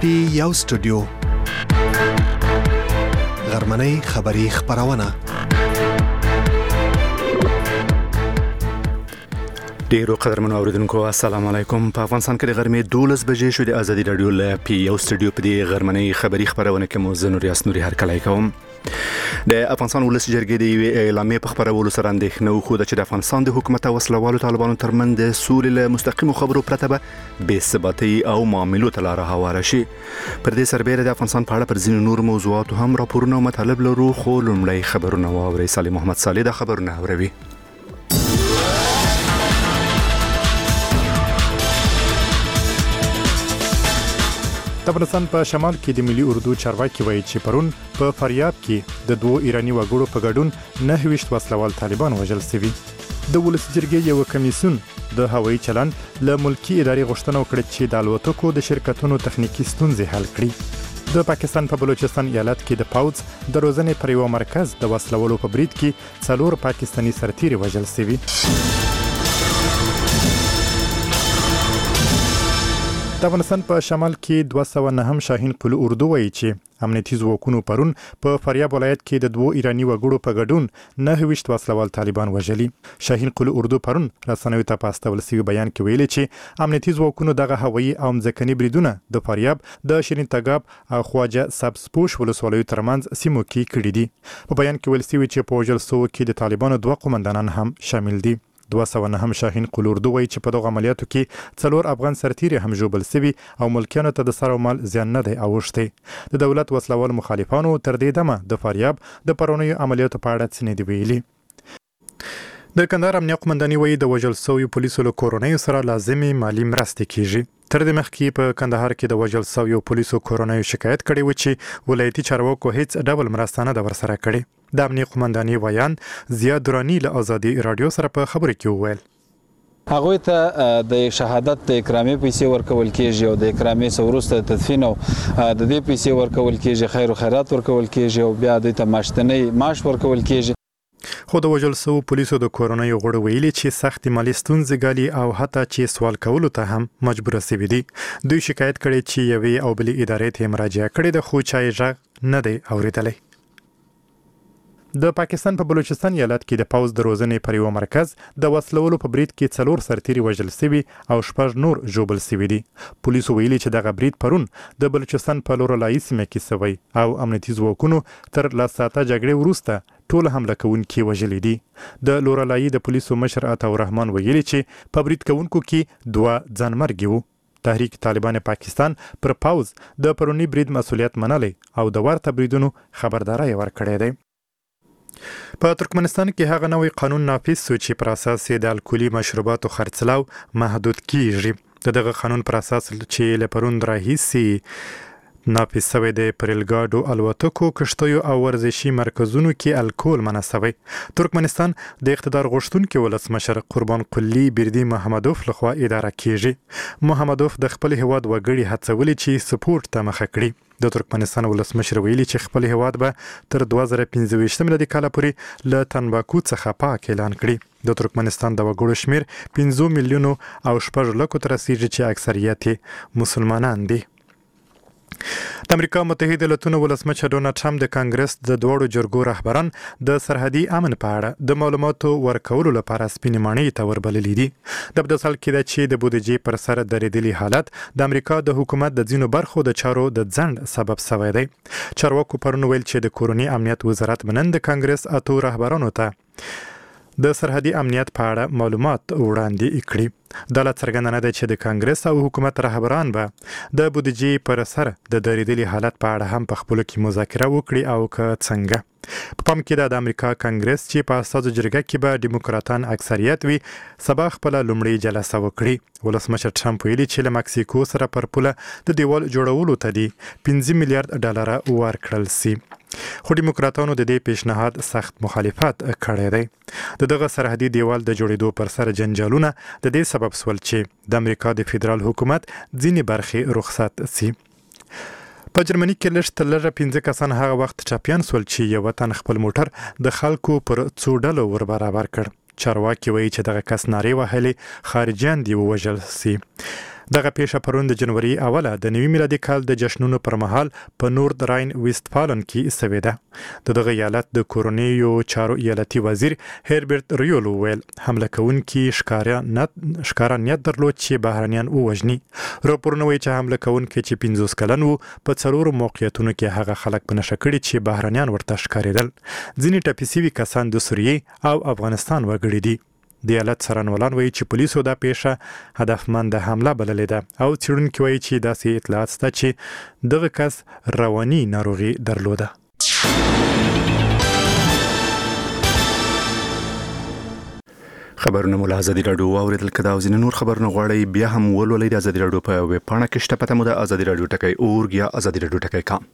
پی یو سټوډیو غرمنۍ خبری خبرونه ډیرو قدرمنو اوریدونکو السلام علیکم. په افغانستان کې د غرمې 12 بجې شو. د ازادي رادیو ل پی یو سټوډیو په دې غرمنۍ خبری خبرونه کې مو زنور یاسنوري هر کله کوم. د افغانستان ولس جرګې د اعلامیې په خبرولو سره اندېښنه وښوده چې د افغانستان د حکومت او وسلوالو طالبانو ترمنځ د سولې له مستقیمو خبرو پرته به بې ثباتۍ او معاملو ته لاره هواره شي. پر دې سربېره د افغانستان په اړه پر ځینو نور موضوعاتو هم راپورونه او مطالب لرو، خو لومړی خبرونه واورئ. صالح محمد صالح د خبرونه اوروي. د افغانستان په شمال کې د ملي اردو چارواکي وایي چې پرون په فاریاب کې د دوه ایرانی وګړو په ګډون 9 وسلوال طالبان وژل شوي. د ولس جرګې یو کمیسیون د هوایي چلند له ملکی ادارې غوښتنه وکړه چې د الوتکو د شرکتونو تخنیکی ستونزې حل کړي. د پاکستان په بلوچستان ایالت کې د پاوز د روزنې پر یو مرکز د وسلوالو په برید کې 4 پاکستاني سرتیري وژل شوي. د افغانستان په شمال کې 209 شاهین قل اردو وایي چې امنیتي ځواکونو پرون په فاریاب ولایت کې د دوه ایرانی وګړو په ګډون 9 وسلوال طالبان وژلي. شاهین قل اردو پرون رسنیو ته په استول شوي بیان کې ویلي چې امنیتي ځواکونو دغه هوایي او ځمکني بریدونه د فاریاب د شیرین تګاب او خواجه سبزپوش ولسوالیو ترمنځ سیمو کې کړي دي. په بیان کې ویل شوي چې په وژل شوو کې د طالبانو 2 قومندانان هم شامل دي. 209 شاهین قل اردو وایي چې په دغه عملیاتو کې 4 افغان سرتیري هم ژوبل شوي او ملکیانو ته د سر او مال زیان نه دی اوښتی. د دولت وسلوال مخالفانو تر دې دمه د فاریاب د پرونیو عملیاتو په اړه څه نه دی ویلي. د کندهار امنیه قومنداني وایي د وژل شویو پولیسو له کورنیو سره لازمي مالی مرستې کیږي. تر دې مخکې په کندهار کې د وژل شویو پولیسو کورنیو شکایت کړی و چې ولایتي چارواکو هیڅ ډول مرسته نه ده ورسره کړې. د امنیه قومنداني ویان زیاد درانی له ازادي رادیو سره په خبرو کې وویل هغه ته د شهادت د اکرامي پیسې ورکول کېږي او د اکرامي سوروسته تدفین او د دې پیسې ورکول کېږي، خیر او خیرات ورکول کېږي او بیا د تماشتنۍ معاش ورکول کېږي. خو د وژل شویو پولیسو د کورنیو غړو ویلي چې سخت مالی ستونزې ګالي او حتی چې سوال کولو ته هم مجبور شوي دي. دوی شکایت کړي چې یوې او بلې ادارې ته مراجعه کړې ده خو چا یې غږ نه دی اورېدلی. د پاکستان په بلوچستان ایالت کې د پاوز د روزنې پر یو مرکز د وسلوالو په برید کې 4 سرتیري وژل شوي او 6 نور ژوبل شوي دي. پولیسو ویلي چې دغه برید پرون د بلوچستان په لورلایي سیمه کې شوی او امنیتي ځواکونو تر لا ساعته جګړې وروسته ټول حمله کوونکي وژلي دي. د لورلایي د پولیسو مشر عطا الرحمن ویلي چې په برید کوونکو کې 2 ځانمرګي وو. تحریک طالبان پاکستان پر پاوز د پرونی برید مسؤلیت منلی او د ورته بریدونو خبرداري ورکړې ده. په ترکمنستان کې هغه نوې قانون نافذ شو چې پر اساس د الکولي مشروباتو خرڅلاو محدود کیږي. دغه قانون پر اساس چې له پرون راهیسي نافذ شوی د پرلګاډو الوتکو کشتیو او ورزشي مرکزونو کې الکول منع شوی. ترکمنستان د اقتدار غوښتونکي ولسمشر قربان قلی بردي محمدوف لخوا اداره کیږي. محمدوف د خپل هیواد وګړي هڅولي چې سپورټ ته مخه کړي. د ترکمنستان ولسمشر ویلي چې خپل هیواد به تر 2025 میلادي کال پورې له تنباکو څخه پاک اعلان کړي. د ترکمنستان د وګړو شمیر 5 میلیونو او 6 لکو ته رسیږي چې اکثریت مسلمانان دي. د امریکا متحده ایالاتونو ولسمشر ډونالډ ټرمپ د کانګرس د 2 جرګو رهبران د سرحدي امن په اړه د معلوماتو ورکولو لپاره سپینې ماڼۍ ته وربللي دي. د بدسل کې د چې د بودیجې پر سر درېدلي حالت د امریکا د حکومت د ځینو برخو د چارو د ځنډ سبب شوی دی. چارواکو پرون ویل چې د کورنۍ امنیت وزارت منن د کانګرس 8 رهبرانو ته د سرحدي امنیت په اړه معلومات وړاندې کړي. دا لا څرګنده نه ده چې د کانګرس او حکومت رهبران به د بودیجې پر سر د درېدلي حالت په اړه هم په خپلو کې مذاکره وکړي او که څنګه. په پام کې د امریکا کانګرس چې په اساسي جرګه کې به ډیموکراتان اکثریت وي سبا خپل لومړی جلسه وکړي. ولسمشر ټرمپ ویلي چې له مکسیکو سره پر پوله د دیوال جوړولو ته دی 5 میلیارډ ډالر ورکړل شي. خو ډیموکراتانو د دې پیشنهاد سخت مخالفت کړی دی. دغه سرحدي دیوال د جوړېدو پر سر جنجالونه د دې سبب سول چې د امریکا د فدرال حکومت ځینې برخې رخصت شي. په جرمني کې لږ 15 کسان هغه وخت چاپیان سول چې یو تن خپل موټر د خلکو پر 2 ډلو ور برابر کړ. چارواکي وایي چې دغه کس نارې وهلې خارجيان دی وژل شي. دغه پیښه پرون د جنوري اوله د نوي میلادي کال د جشنونو پر مهال په نورد راین ویستفالن کې سوي ده. دغه ایالت د کورونیو چارو ایالتي وزیر هربرت ریولو ویل حمله کوونکي ښکارا نیت درلود چې بهرنیان ووژني. راپورونه وایي چې حمله کوونکي چې 50 کلن وو په څلورو موقعیتونو کې هغه خلک په نشه کړي چې بهرنیان ورته ښکارېدل. ځینې ټپي سوي کسان د سوریې او افغانستان وګړي دي. د ایالت څارنوالان وایي چې پولیسو دا پیښه هدفمند حمله بللې ده او څېړونکي وایي چې داسې اطلاعات شته چې دغه کس رواني ناروغي درلوده. خبرونه مو له ازادي راډیو اوریدل کدا او ځینې نور خبرونه غواړئ بیا هم ولولئ د ازادي راډیو په ویب پاڼه کې شته پته مو د ازادي راډیو ټکی اورګ یا ازادي راډیو ټکی کام.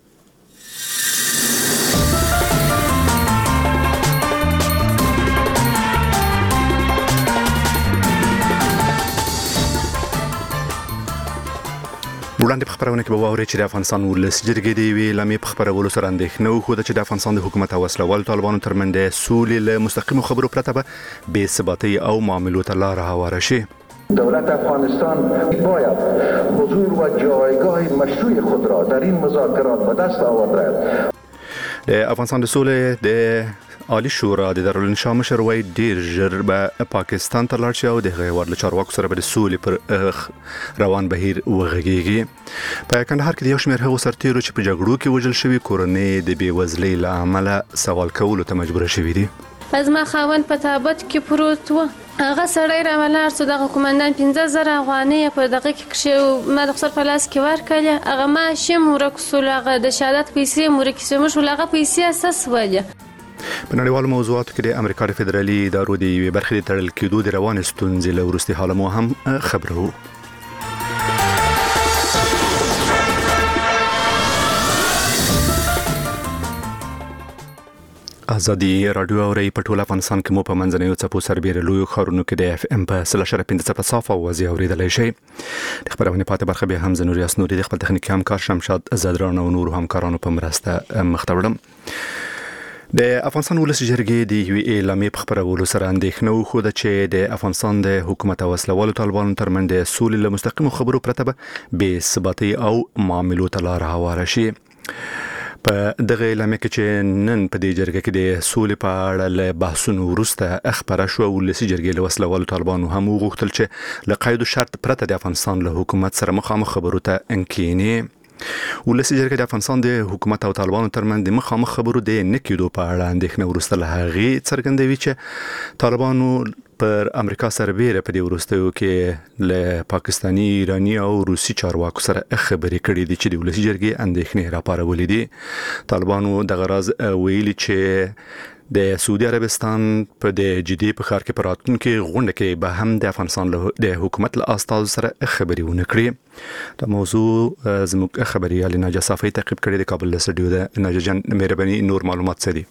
وړاندې په خبرونه کې به واورئ چې د افغانستان ولسي جرګې د یوې اعلامیې په خپرولو سره اندېښنه وښوده چې د افغانستان د حکومت او وسله والو طالبانو ترمنځ د سولې له مستقیمو خبرو پرته به بې ثباتۍ او معاملو ته لاره هواره شي. دولت افغانستان باید حضور و جایگاه مشروع خود را در این مذاکرات به دست آورد. د افغانستان د سولې د عالی شورا د دارالانشا مشر وایي ډیر ژر به پاکستان ته لاړ شي او د هغې له چارواکو سره به د سولې پر روان بهیر وغږیږي. په کندهار کې د یو شمېر هغو سرتیرو چې په جګړو کې وژل شوي کورنۍ د بېوزلۍ له امله سوال کولو ته مجبوره شوي دي. زما خاوند په تابوت کې پروت و. هغه سړی راولاړ څو دغه قومندان 15,000 افغانۍ په دغه کې ما د خسر په لاس کې ورکړلې. هغه ماشوم ورک شو، هغه د شهادت پیسې ورکې شوې، موږ هغه پیسې اساس ولې. په نړیوالو موضوعاتو کې د امریکا د فدرالي ادارو د یوې برخې د تړل کېدو د روانې ستونزې له وروستي حاله مو هم خبرو. ازادي راډیو اوري په ټول افغانستان کې مو په منځنیو څپو سربېره لویو ښارونو کې د اف ام په 3.5 صافه وازي اوریدلای شي. د خبرونه پاتې برخه به هم زنوري اسنوري د خپل تخنیکي همکار شمشاد زدران او نور همکارانو په مرسته مختوړم. د افغانستان ولسي جرګې د یوې اعلامیې په خپرولو سره اندېښنه وښوده چې د افغانستان د حکومت او وسله والو طالبانو ترمنځ د سولې له مستقیمو خبرو پرته به بې ثباتۍ او معاملو ته لاره هواره شي. په دغه اعلامیه کې چې نن په دې جرګه کې د سولې په اړه له بحثونو وروسته خبره شوه، ولسي جرګې له وسله والو طالبانو هم وغوښتل چې له قید و شرط پرته د افغانستان له حکومت سره مخامخ خبرو ته کښیني. ولسي جرګه د افغانستان د حکومت او طالبانو ترمنځ د مخامخ خبرو د نه کېدو په اړه اندېښنه وروسته له هغې څرګندوي چې طالبانو پر امریکا سربېره په دې وروستیو کې له پاکستاني، ایراني او روسي چارواکو سره خبرې کړې دي چې د ولسي جرګې اندېښنې راپارولې دي. طالبانو دغه راز ویلي چې د سعودي عربستان په د جدي په ښار کې په راتلونکي غونډه کې به هم د افغانستان د حکومت له استازو سره خبرې ونه کړي. دا موضوع زموږ خبريال ناجا صافي تعقیب کړي د کابل له سټډیو د ناجا جان مهرباني نور معلومات څه دي؟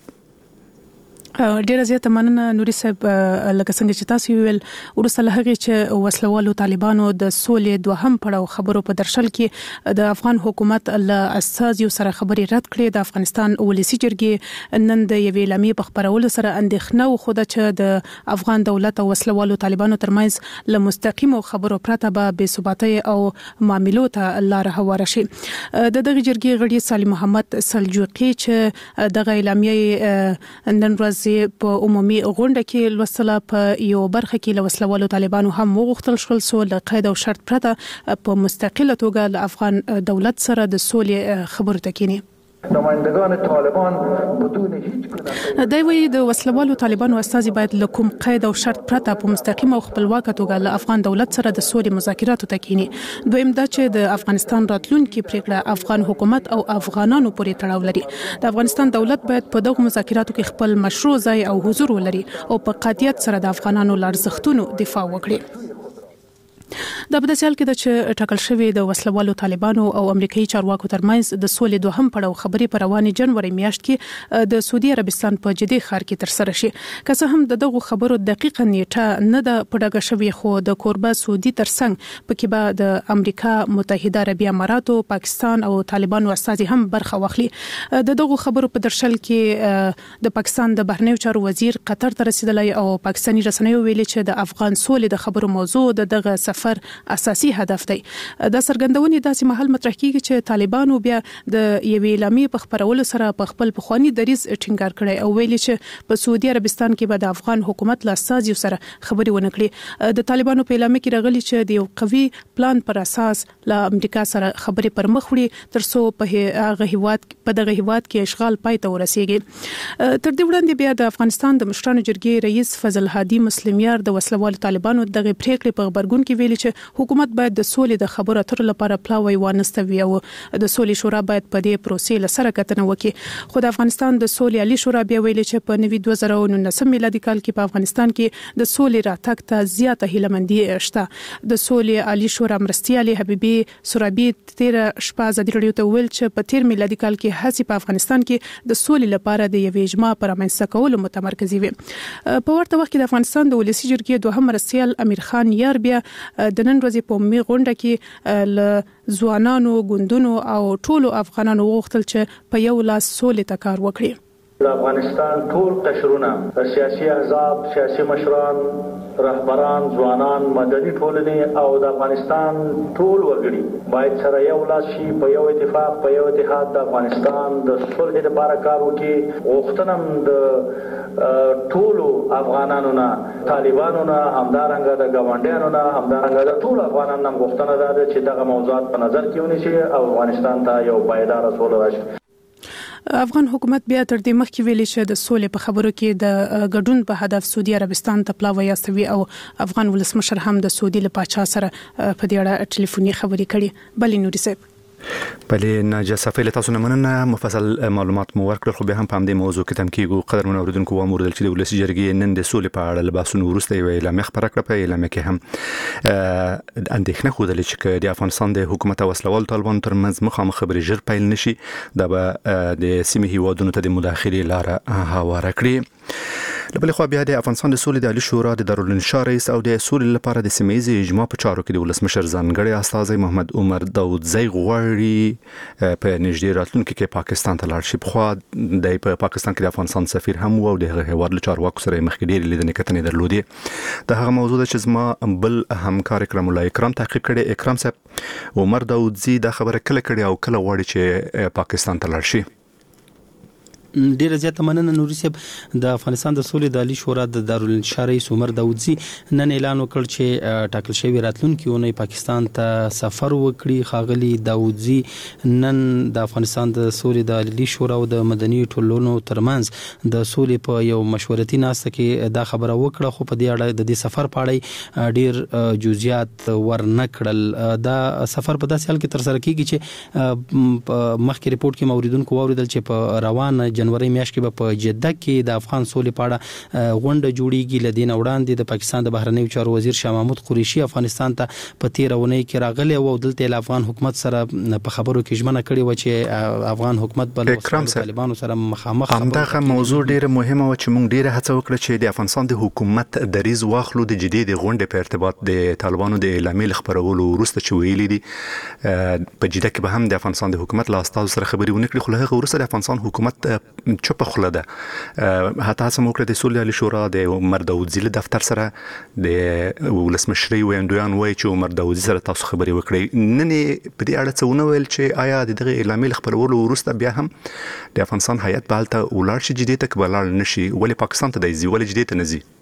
ډیره زیاته مننه نوري صاحب. لکه څنګه چې تاسو ویل ورسره له هغه چې وسلوالو طالبانو د سولې دوهم پړاو خبرو په درشل کې د افغان حکومت له اساس یو سره خبرې رد کړې. د افغانستان ولسي جرګې نن د یوې اعلامیې په خبرولو سره اندېښنه وښوده چې د افغان دولت او وسلوالو طالبانو ترمنځ له مستقیمو خبرو پرته به بې ثباتۍ او معاملو ته لاره هواره شي. د دغه جرګې غړي صالح محمد سلجوقي چې دغه اعلامیې نن ورځ په عمومي غونډه کې لوستله په یو برخه کې له وسلوالو طالبانو هم وغوښتل شول سو له قید او شرط پرته په مستقله توګه له افغان دولت سره د سولې خبرو ته کینی. نمایندگان طالبان بدون هیچ گونه دا وی د وسلوالو طالبانو استازي باید له کوم قید او شرط پرته په مستقیم او خپلواکه توګه له افغان دولت سره د سولې مذاکراتو ته کینی. دویم دا چې د افغانستان راتلونکي پریکړه افغان حکومت او افغانانو پورې تړاو لري. د افغانستان دولت باید په دغه مذاکراتو کې خپل مشروع ځای او حضور ولري او په قاطعیت سره د افغانانو لارښتونو دفاع وکړي. دا په داسې حال کې چې ټاکل شوی د وسلوالو طالبانو او امریکایي چارواکو ترمنځ د سولې دوهم پړاو خبرې په روانې جنوري میاشت کې د سعودي عربستان په جدي ښار کې تر سره شي. که څه هم دغه خبرو دقیقه نیټه نه ده پډاګه شوی، خو د کوربه سعودي ترڅنګ پکې به د امریکا متحده عربي اماراتو، پاکستان او طالبانو استازي هم برخه واخلي. دغه خبرو په درشل کې د پاکستان د بهرنیو چارو وزیر قطر ته رسیدلی او پاکستاني رسنیو ویلي چې د افغان سولې د خبرو موضوع دغه سفر اساسي هدف دی. د سرګندونې داسې محل مطرح کیږي چې طالبانو بیا د یوې اعلامیې په خبرولو سره په خپل پخوانی دریځ ټینګار کړی او ویلي چې په سعودي عربستان کې به د افغان حکومت له استازیو سره خبرې ونه کړي. د طالبانو په اعلامیه کې راغلي چې د یو قوي پلان پر اساس له امریکا سره خبرې پر مخ وړي ترڅو په دغه هیواد کې اشغال پای ته ورسیږي. تر دې وړاندې بیا د افغانستان د مشرانو جرګې رئیس فضل هادي مسلمیار د وسلوال طالبانو دغه پریکړې په خبرګون کې ویلي چې حکومت باید د سولې د خبرو اترو لپاره پلاوی وانستوي او د سولې شورا باید په دې پروسې لسره کتنه وکړي. خو د افغانستان د سولې عالی شورا بیا ویلي چې په نوي 2019 میلادي کال کې په افغانستان کې د سولې راتګ ته زیاته هیلمندي شته. د سولې عالی شورا مرستیالي حبیبي سورابي تیر شپه ازادي رادیو ته ویل چې په تیر میلادي کال کې هڅې په افغانستان کې د سولې لپاره د یوې اجماع پر رامنځته کولو متمرکزې وي. په ورته وخت کې د افغانستان د ولسی جرګې دوهم مرستیال امیر خان یار بیا د نن ورځې په عمومي غونډه کې له ځوانانو ګوندونو او ټولو افغانانو وغوښتل چې په یو لاس سولې ته کار وکړي. د افغانستان ټول قشرونه سیاسي احزاب سیاسي مشران رهبران ځوانان مدني ټولنې او د افغانستان ټول وګړي باید سره یو لاس شي په یو اتفاق په یو اتحاد د افغانستان د صلح لپاره کار وکړي. غوښتنه د ټولو افغانانو نه طالبانو نه همدارنګه د ګاونډیانو نه همدارنګه د ټولو افغانانو نه غوښتنه ده چې دغه موضوعات په نظر کې ونیسي او افغانستان ته یو پایدار سوله راشي. افغان حکومت بیا تر دې مخکې ویلي چې د سولې په خبرو کې د ګډون په هدف سعودي عربستان ته پلاوی استوي او افغان ولسمشر هم د سعودي له پاچا سره په دې اړه ټلیفوني خبرې کړي. بلې نوري صاحب بلې ناجیه صافی له تاسو نه مننه. مفصل معلومات مو ورکړل خو به هم په همدې موضوع کې تم کېږو. قدرمن اوریدونکو واموردل چې د ولسی جرګې نن د سولې په اړه لباسونو وروسته یو اعلامیه خبره کړه. په اعلامیه کې هم اندېښنه ښودل چې د افغانستان د حکومت او وسلوال طالبانو ترمنځ مخامخ خبرې ژر پیل نشي دا به د سیمې هیوادونو ته د مداخلې لاره هواره کړي. لبل خو بیا د افغانستان د سولې د عالی شورا د دارالانشا رئیس او د سولې لپاره د سیمې اجماع په چارو کې د ولسمشر ځانګړي استاذ محمد عمر داودزی غواړي په نږدې راتلونکي کې پاکستان ته لاړ شي. خو د پاکستان کې د افغانستان سفیر هم او د هیواد له چارواکو سره مخکې ډېرې لیدنې کتنې درلودې. د هغه موضوع چې زما بل همکار اکرام الله اکرام تحقیق کړي. اکرام صاحب عمر داودزی دا خبره کله کړي او کله غواړي چې پاکستان ته لاړ شي؟ ډیره زیاته مننه نوري صاحب. د افغانستان د سولې د عالی شورا د دارالانشا رئیس عمر داودزی نن اعلان وکړ چې ټاکل شوی راتلونکي اونۍ پاکستان ته سفر وکړي. خاغلی داودزی نن د افغانستان د سولې د عالی شورا او د مدني ټولنو ترمنځ د سولې په یو مشورتي ناسته کې دا خبره وکړه. خو په دې اړه د دې سفر په اړه ډیر جزئیات ورنکړل. دا سفر په داسې حال کې تر سره کیږي چې مخکې ریپورت کې موریدونکو واوریدل چې په روان جنوري میاشت کې په جده کې د افغان سولې په اړه غونډه جوړیږي. لدین وړاندې د پاکستان د بهرنیو چارو وزیر شاه محمود قریشي افغانستان ته په تیر اونۍ کې راغلی او دلته د افغان حکومت سره په خبرو کې ژمنه کړې و چې افغان حکومت بل طالبانو سره مخامخ همدغه موضوع ډیره مهمه و چې موږ ډیره هڅه وکړه چې د افغانستان د حکومت دریز واخلو د جدید غونډې په ارتباط د طالبانو د اعلامیې خبرولو وروسته چې ویلي دي په جده کې به هم د افغانستان د حکومت له استازو سره خبرې ونه کړي. خو له هغه وروسته د افغانستان حکومت چوپ خله ده. حتی هڅه موکړه د سولې عالی شورا د عمر داودزی له دفتر سره د ولسمشرۍ ویاندویان وایي چې عمر داودزی سره تاسو خبرې وکړئ. نن په دې اړه څه ونه ویل چې آیا دغه اعلامیې خبرولو وروسته بیا هم د افغانستان هیئت به هلته ولاړ شي جدې ته که به لاړ نه شي؟ ولې پاکستان ته دی ځي ولې جدې ته نه ځي؟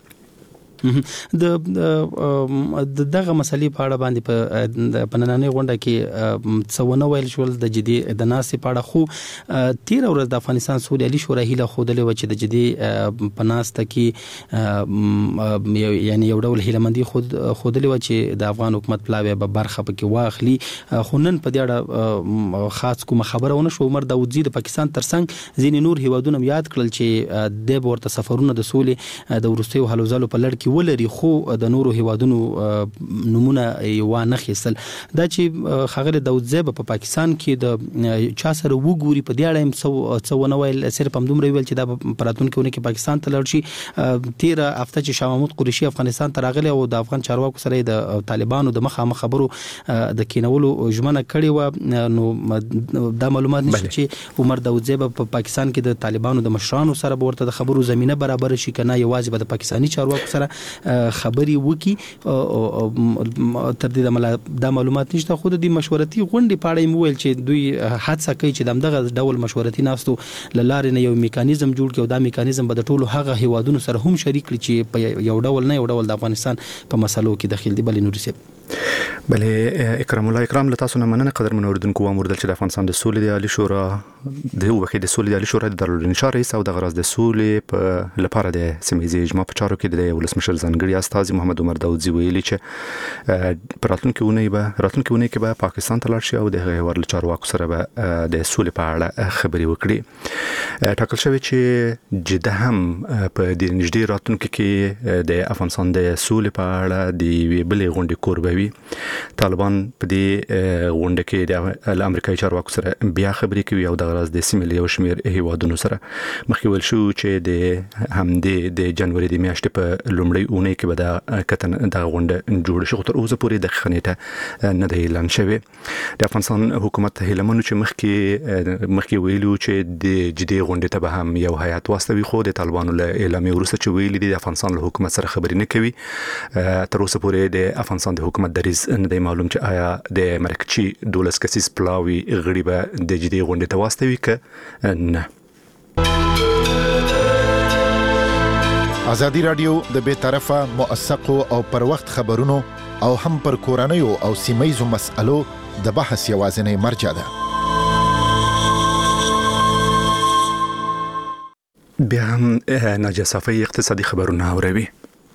د دغه مسلې په اړه باندې په نننۍ غونډه کې څونه ویل شول د جدي د ناسې په اړه. خو تیر ورځ د افغانستان سولې عالی شورا هیله خودلې و چې د جدي په ناسته کې یعنی یو ډول هیلمندي خودلې و چې د افغان حکومت پلاوی به برخه پکې واخلي. خو نن په دې اړه خاص کوم خبره ونه شو. عمر داودزی د پاکستان ترڅنګ ځینې نور هیوادونه یاد کړل چې د ورته سفرونه د سولې د وروستیو هلو ځلو په لړ کې ولري خو د نورو هیوادونو نمونه یو نه خېسل. دا چې خغل داودزی په پاکستان کې د چا سره وګوري په دې اړه هم څونه ویل. صرف هم دومره ویل چې دا پراتون کې پاکستان ته لاړ شي. تیر هفته چې شاه محمود قریشي افغانستان ته راغلی او د افغان چارواکو سره د طالبانو د مخامخ خبرو د کینولو ژمنه کړې و. نو دا معلومات نشته چې عمر داودزی په پاکستان کې د طالبانو د مشرانو سره ورته د خبرو زمينه برابر شي کنه یوازې به د پاکستاني چارواکو سره خبري وکي تر دې د معلومات نشته. خو د مشورتي غونډې په اړه ویل چې دوی حادثه کوي چې دغه ډول مشورتي ناستو لاره نه یو میکانیزم جوړ کړي او دا میکانیزم به د ټولو هغه هیوادونو سره هم شریک کړي چې په یو ډول د افغانستان په مسلو کې دخیل دي. بلې نوري سي بلې اکرام الله اکرام له تاسو نه مننه قدر منوردونکو امردل چې د افغانستان د سولې د عالی شورا د وکیل د سولې د عالی شورا د دارالانشا رئیس او د غراز د سولې په لپاره د سیمې اجماع په چارو کې د ولسمشر ځانګړي استاذ محمد عمر داودزی ویلي چې راتلونکي ونه کې به پاکستان ته لاړ شي او د هیواد له چارواکو سره به د سولې په اړه خبري وکړي. ټاکل شوی چې جده هم په د نږدې راتلونکي کې د افغانستان د سولې په اړه د بلې غونډې کوربوي. طالبان په دې غونډه کې د امریکایي چارواکو سره بیا خبرې کوي او د غراز د سیمې له یو شمېر هیوادونو سره مخکې ویل شو چې د همدې د جنوري د میاشتې په لومړۍ اونۍ کې به د غونډه جوړ شي. خو تر اوسه پورې د خنیټه نه دی اعلان شوی. د افغانستان حکومت هیلمنو چې مخکې ویلو چې د جدي غونډې ته به هم یو هیئات واستوي، خو د طالبانو له اعلان وروسته چې ویلي د افغانستان له حکومت سره خبرې نه کوي. تر اوسه پورې د افغانستان د حکومت دریځ نه دی معلوم چې آیا د مرکچی 12 کسیز پلاوی غړي به د جدي غونډې ته واستوي که نه. ازادي رادیو د بې طرفه موثقو او پر وخت خبرونو او هم پر کورنیو او سیمایي مسألو د بحث یوازینی مرجع ده. بیا هم ناجیه صافی اقتصادي خبرونه اوروي.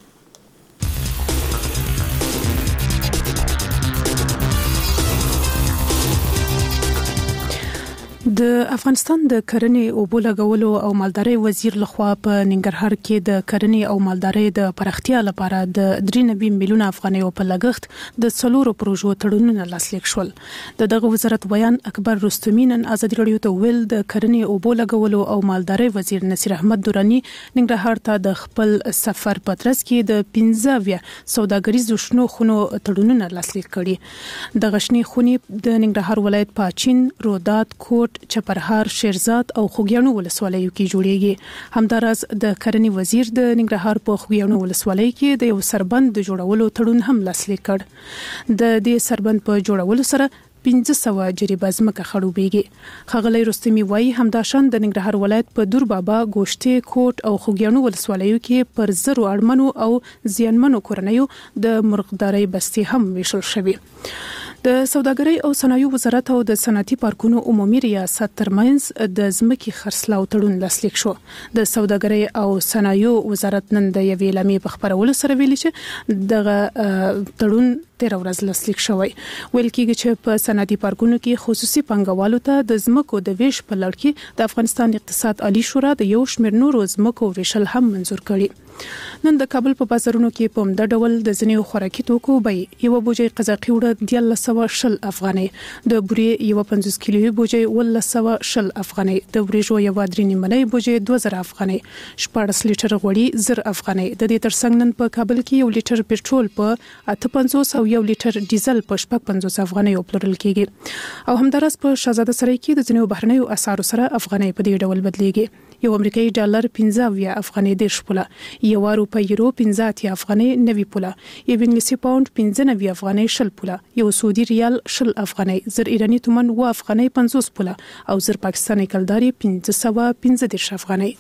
د افغانستان د کرنې او بولګولو او مالدارۍ وزیر لخوا په ننګرهار کې د کرنې او مالدارۍ د پراختیا لپاره د 93 میلیون افغانۍ په لګښت د 4 پروژو تړونونه لاسلیک شول. دغه وزارت بیان اکبر رستمی نن ازادي رادیو ته ویل د کرنې او بولګولو او مالدارۍ وزیر نصیر احمد درانی ننګرهار ته د خپل سفر په ترڅ کې د 15 سوداګریزو شنو خونو تړونونه لاسلیک کړي. د غشنی خونې د ننګرهار ولایت پاچین، رودات، کوټ، چپرهار، شیرزاد او خوګیاڼو ولسوالیو کې جوړیږي. همداراز د کرنې وزیر د ننګرهار په خوګیاڼو ولسوالۍ کې د یو سربند د جوړولو تړون هم لاسلیک کړ. د دې سربند په جوړولو سره 1500 جریبه ځمکه خړوبېږي. ښاغلی رستمی وایي همداشان د ننګرهار ولایت په دور بابا، ګوشتې، کوټ او خوګیاڼو ولسوالیو کې پر زرو اړمنو او زیانمنو کورنیو د مرغدارۍ بستې هم ویشل شوي. د سوداګرۍ او صنایعو وزارت او د صنعتي پارکونو عمومي ریاست ترمنځ د ځمکې خرڅلاو تړون لاسلیک شو. د سوداګرۍ او صنایعو وزارت نن د یوې اعلامیې په خبرولو سره ویلي چې دغه تړون 13 ورځې لاسلیک شوی. ویل کېږي چې په صنعتي پارکونو کې خصوصي پانګوالو ته د ځمکو د ویش په لړ کې د افغانستان اقتصاد عالی شورا د یو شمېر نورو ځمکو ویشل هم منزور کړي. نن د کابل په بازارونو کې په همدا ډول د ځینو خوراکي توکو بیې یو بوجۍ قزاقي وړه 1310 افغانۍ، د بورې یو 50 کیلوي بوجۍ 1210 افغانۍ، د وریژو یو 3 نیمه بوجۍ 2000 افغانۍ، 14 لیټر غوړي 1000 افغانۍ. د دې ترڅنګ نن په کابل کې یو لیټر پېټرول په 58 او یو لیټر ډیزل په 55 افغانۍ پلورل کېږي. او همداراز په شاهزاده سرای کې د ځینو بهرنیو اسعارو سره افغانۍ په دې ډول بدلېږي. یو امریکایي ډالر 15 افغانۍ 10 پوله، یو روپۍ یورو 15 افغانۍ 90 پوله، یو انګلیسي پاوند 15 افغانۍ 20 پوله، یو سعودي ریال 20 افغانۍ، زر ایرانی تومان 9 افغانۍ 50 پوله او زر پاکستاني کلداري 515 افغانۍ.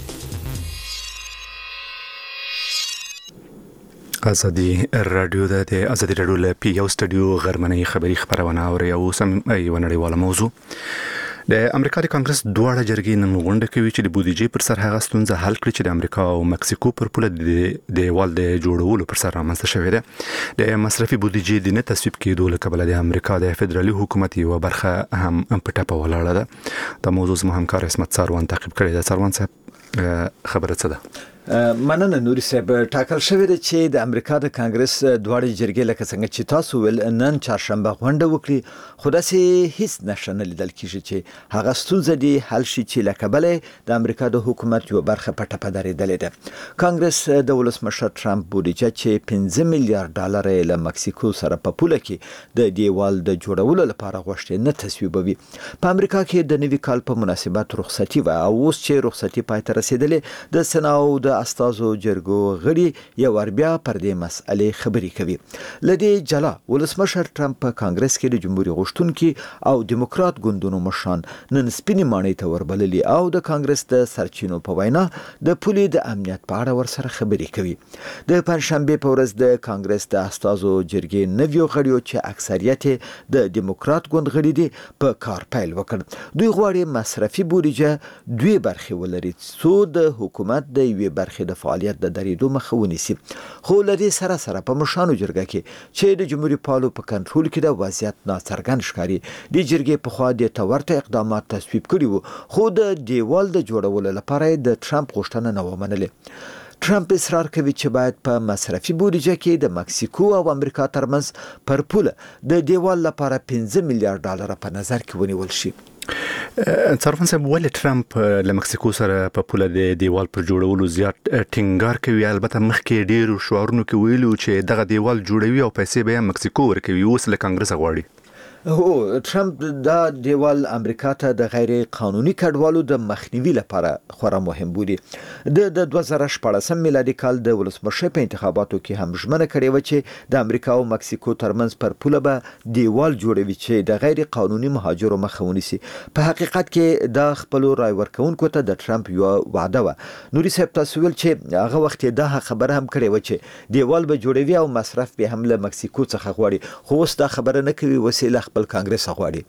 ازادي رادیو د ازادي رادیو له پی یو سټډیو غرمنۍ خبري خبرونه اوري او سم یو نړیواله موضوع. د امریکا د کانګرس دواړه جرګې نن غونډه کوي چې د بودیجې پر سر هغه ستونزه حل کړي چې د امریکا او مکسیکو پر پوله د دیوال د جوړولو پر سر رامنځته شوې ده. د مصرفي بودیجې د نه تصویب کېدو له کبله د امریکا د فدرالي حکومت یو برخه هم په ټاپه ولاړه ده. د موضوع زموږ همکار اسمت ساروان تعقیب کړی ده. ساروان صاحب خبره څه ده؟ مننه نوري صاحب. ټاکل شوی دی چې د امریکا د کانګرس دواړه جرګې لکه څنګه چې تاسو ول نن چهارشنبه غونډه وکړي، خو داسې هیڅ نشنه لیدل کیږي چې هغه ستونزه دی حل شي چې لکبله د امریکا د حکومت یو برخه په ټاپه درېدلې ده. کانګرس د ولسمشر ټرمپ بودیجه چې 15 میلیارډ ډالر له مکسیکو سره په پوله کې د دیوال د جوړولو لپاره غوښتي نه تصویبوي. په امریکا کې د نوي کال په مناسبت رخصتي و او اوس چې رخصتي پای ته رسیدلې، د صنعت او د استازو جرګو غړي یو ور بیا پر دې مسئلې خبرې کوي. لدې جلا ولسمشر ټرمپ په کانګرس کې د جمهوریت غوښتونکو او دیموکرات ګوندونو مشران نن سپینې ماڼۍ ته وربللي او د کانګرس د سرچینو په وینا د پولې د امنیت په اړه ورسره خبرې کوي. د پنځشنبه په ورځ د کانګرس د استازو جرګې نویو غړیو چې اکثریت د دیموکرات ګوند غړي دي په کار پیل وکړ. دوی غواړي مصرفي بودیجه دوی برخې ولري څو د حکومت د یوې برخې د فعالیت د درېدو مخه ونیسي. خو لدې سره په مشرانو جرګه کې چې د جمهوریت پالو په کنټرول کې د وضعیت ناڅرګند ښکاري. د جرګې په خوا د تورته اقدامات تصویب کړي وو خو د دیوال د جوړولو لپاره د ټرمپ غوښتنه نه ومنله. ټرمپ اصرار کوي چې باید په مصرفي بودیجه کې د مکسیکو او امریکا ترمنځ پر پوله د دیوال لپاره 15 میلیارډ ډالر په نظر کې ونیول شي. څرفن صاحب ولې ټرمپ له مکسیکو سره په پوله د دیوال پر جوړولو زیات ټینګار کوي؟ البته مخکې ډیرو شعارونو کې ویلو چې دغه دیوال جوړوي او پیسې به مکسیکو ورکوي، اوس له کانګرس غواړي. هو ټرمپ دا دیوال امریکا ته د غیر قانوني کډوالو د مخنیوي لپاره خورا مهم بولي. د 2014 میلادي کال د ولسمشر په انتخاباتو کې هم ژمنه کړې و چې د امریکا او مکسیکو ترمنځ پر پوله به دیوال جوړوي چې د غیر قانوني مهاجرو مخه ونیسي. په حقیقت کې دا خپل رای ورکونکو ته د ټرمپ یو وعده و. نوري صاحب تاسو ویل چې هغه وخت دا خبره هم کړې و چې دیوال به جوړوي او مصرف به هم له مکسیکو څخه غواړي، خو اوس دا خبره نه کوي. وسیله خپل کانګرس غواړي.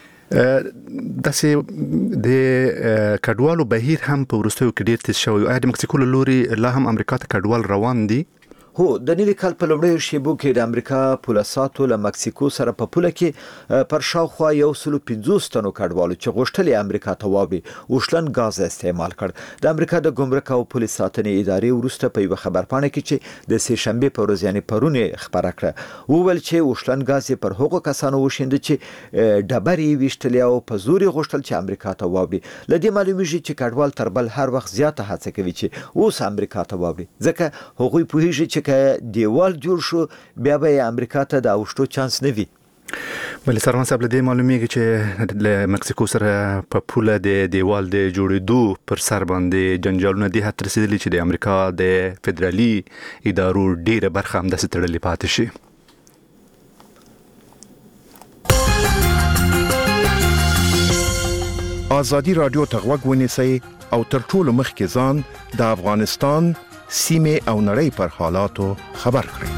داسې د کډوالو بهیر هم په وروستیو کې ډیر تیز شوی. د مکسیکو له لوري لا هم امریکا ته کډوال روان دي. هو د نوي کال په لومړیو شیبو کې د امریکا پولیساتو له مکسیکو سره په پوله کې پر شاوخوا 150 تنو کډوالو چې غوښتل امریکا ته واوړي وشلن غاز استعمال کړ. د امریکا د ګمرک او پولیس ساتنې ادارې وروسته په یو خبرپاڼه کې چې د سه شنبه په ورځ یعنی پرونه خبره کړه وویل چې وشلن غاز پر هغو کسانو وشیند چې ډبرې وشتل او په زوري غوښتل چې امریکا ته واوړي. لدې معلومیږي چې کډوال تر بل هر وخت زیاته هڅه کوي چې اوس امریکا ته واوړي، ځکه هغوی پوهیږي چې دیوال جوړ شو بیا به امریکا ته د اوښتو چانس نه وي. ولې سرمان صاحب له دې معلومیږي چې له مکسیکو سره په پوله د دیوال د جوړېدو پر سر باندې جنجالونه دي حتی رسیدلي چې د امریکا د فدرالي ادارو ډیره برخه هم داسې تړلې پاتې شي. آزادي رادیو ته غوږ ونیسئ او تر ټولو مخکې ځان د افغانستان سیمه او نړۍ پر حالاتو خبر کړئ.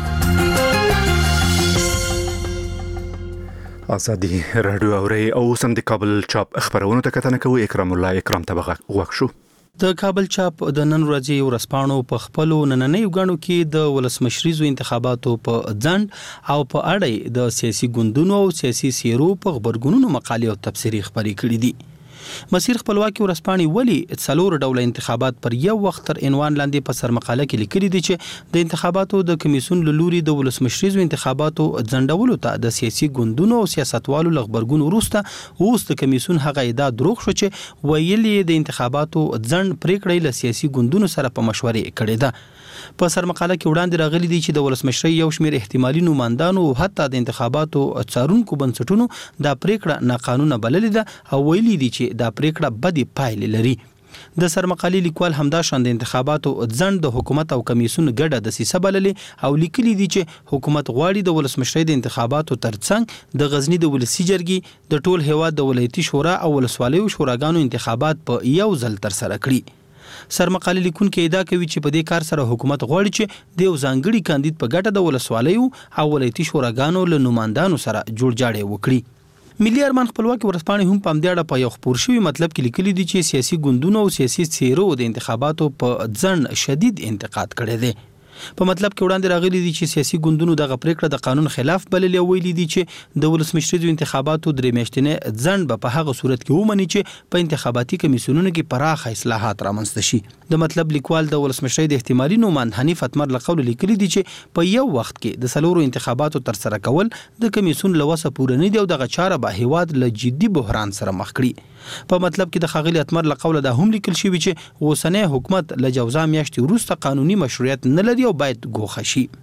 آزادي رادیو اوري او سم د کابل چاپ خبرونه ته کتنه کوي. اکرام الله اکرام ته غوښ شو. د کابل چاپ د نن ورځې ورسپانو په خپل نننۍ غاڼو کې د ولسمشریزو انتخاباتو په ځند او په اړه د سیاسي ګوندونو او سیاسي سیرو په خبرګونونو مقالې او تبصرې خبرې کړې دي. مسیر خپلواکي ورسپانې ولی څلور ډول انتخابات پر یو وخت تر عنوان لاندې په سر مقاله کې لیکلي دي چې د انتخاباتو د کمیسیون له لوري د ولسمشریزو انتخاباتو ځنډولو ته د سیاسي ګوندونو او سیاستوالو لغبرګون وروسته اوس د کمیسیون هغه ادعا دروغ شو چې ویلي د انتخاباتو ځنډ پریکړې له سیاسي ګوندونو سره په مشورې کړې ده. په سر مقاله کې وړاندې راغلي دي چې د ولسمشرۍ یو شمېر احتمالي نوماندانو حتی د انتخاباتو څارونکو بنسټونو دا پریکړه ناقانونه بللې ده او ویلي دي چې دا پریکړه بدې پایلې لري. د سرمقالې لیکوال همدا شان د انتخاباتو ځنډ د حکومت او کمیسیون ګډه دسیسه بللې او لیکلي دي چې حکومت غواړي د ولسمشرۍ د انتخاباتو ترڅنګ د غزنی د ولسی جرګې د ټول هیواد د ولایتي شورا او ولسوالیو شوراګانو انتخابات په یو ځل تر سره کړي. سرمقالې لیکونکو ادعا کوي چې په دې کار سره حکومت غواړي چې د یو ځانګړي کاندید په ګټه د ولسوالیو او ولایتي شوراګانو له نوماندانو سره جوړجاړی وکړي. ملي ارمان خپلواکي ورځپاڼې هم په همدې اړه په یو خپور شوي مطلب کې لیکلي دي چې سیاسي ګوندونو او سیاسي څیرو د انتخاباتو په ځنډ شدید انتقاد کړی دی. په مطلب کې وړاندې راغلي دي چې سیاسي ګوندونو دغه پریکړه د قانون خلاف بللې او ویلي دي چې د ولسمشریزو انتخاباتو درې میاشتنې ځنډ به په هغه صورت کې ومني چې په انتخاباتي کمیسیونونو کې پراخه اصلاحات رامنځته شي. د مطلب لیکوال د ولسمشرۍ د احتمالي نوماند حنیف اتمر له قوله لیکلي دي چې په یو وخت کې د څلورو انتخاباتو تر سره کول د کمیسیون له وسه پوره نه دي او دغه چاره به هیواد له جدي بحران سره مخ کړي. په مطلب کې د ښاغلي اتمر له قوله دا هم لیکل شوی چې اوسنی حکومت له جوزا میاشتې وروسته قانوني مشروعیت نه لري او باید ګوښه شي.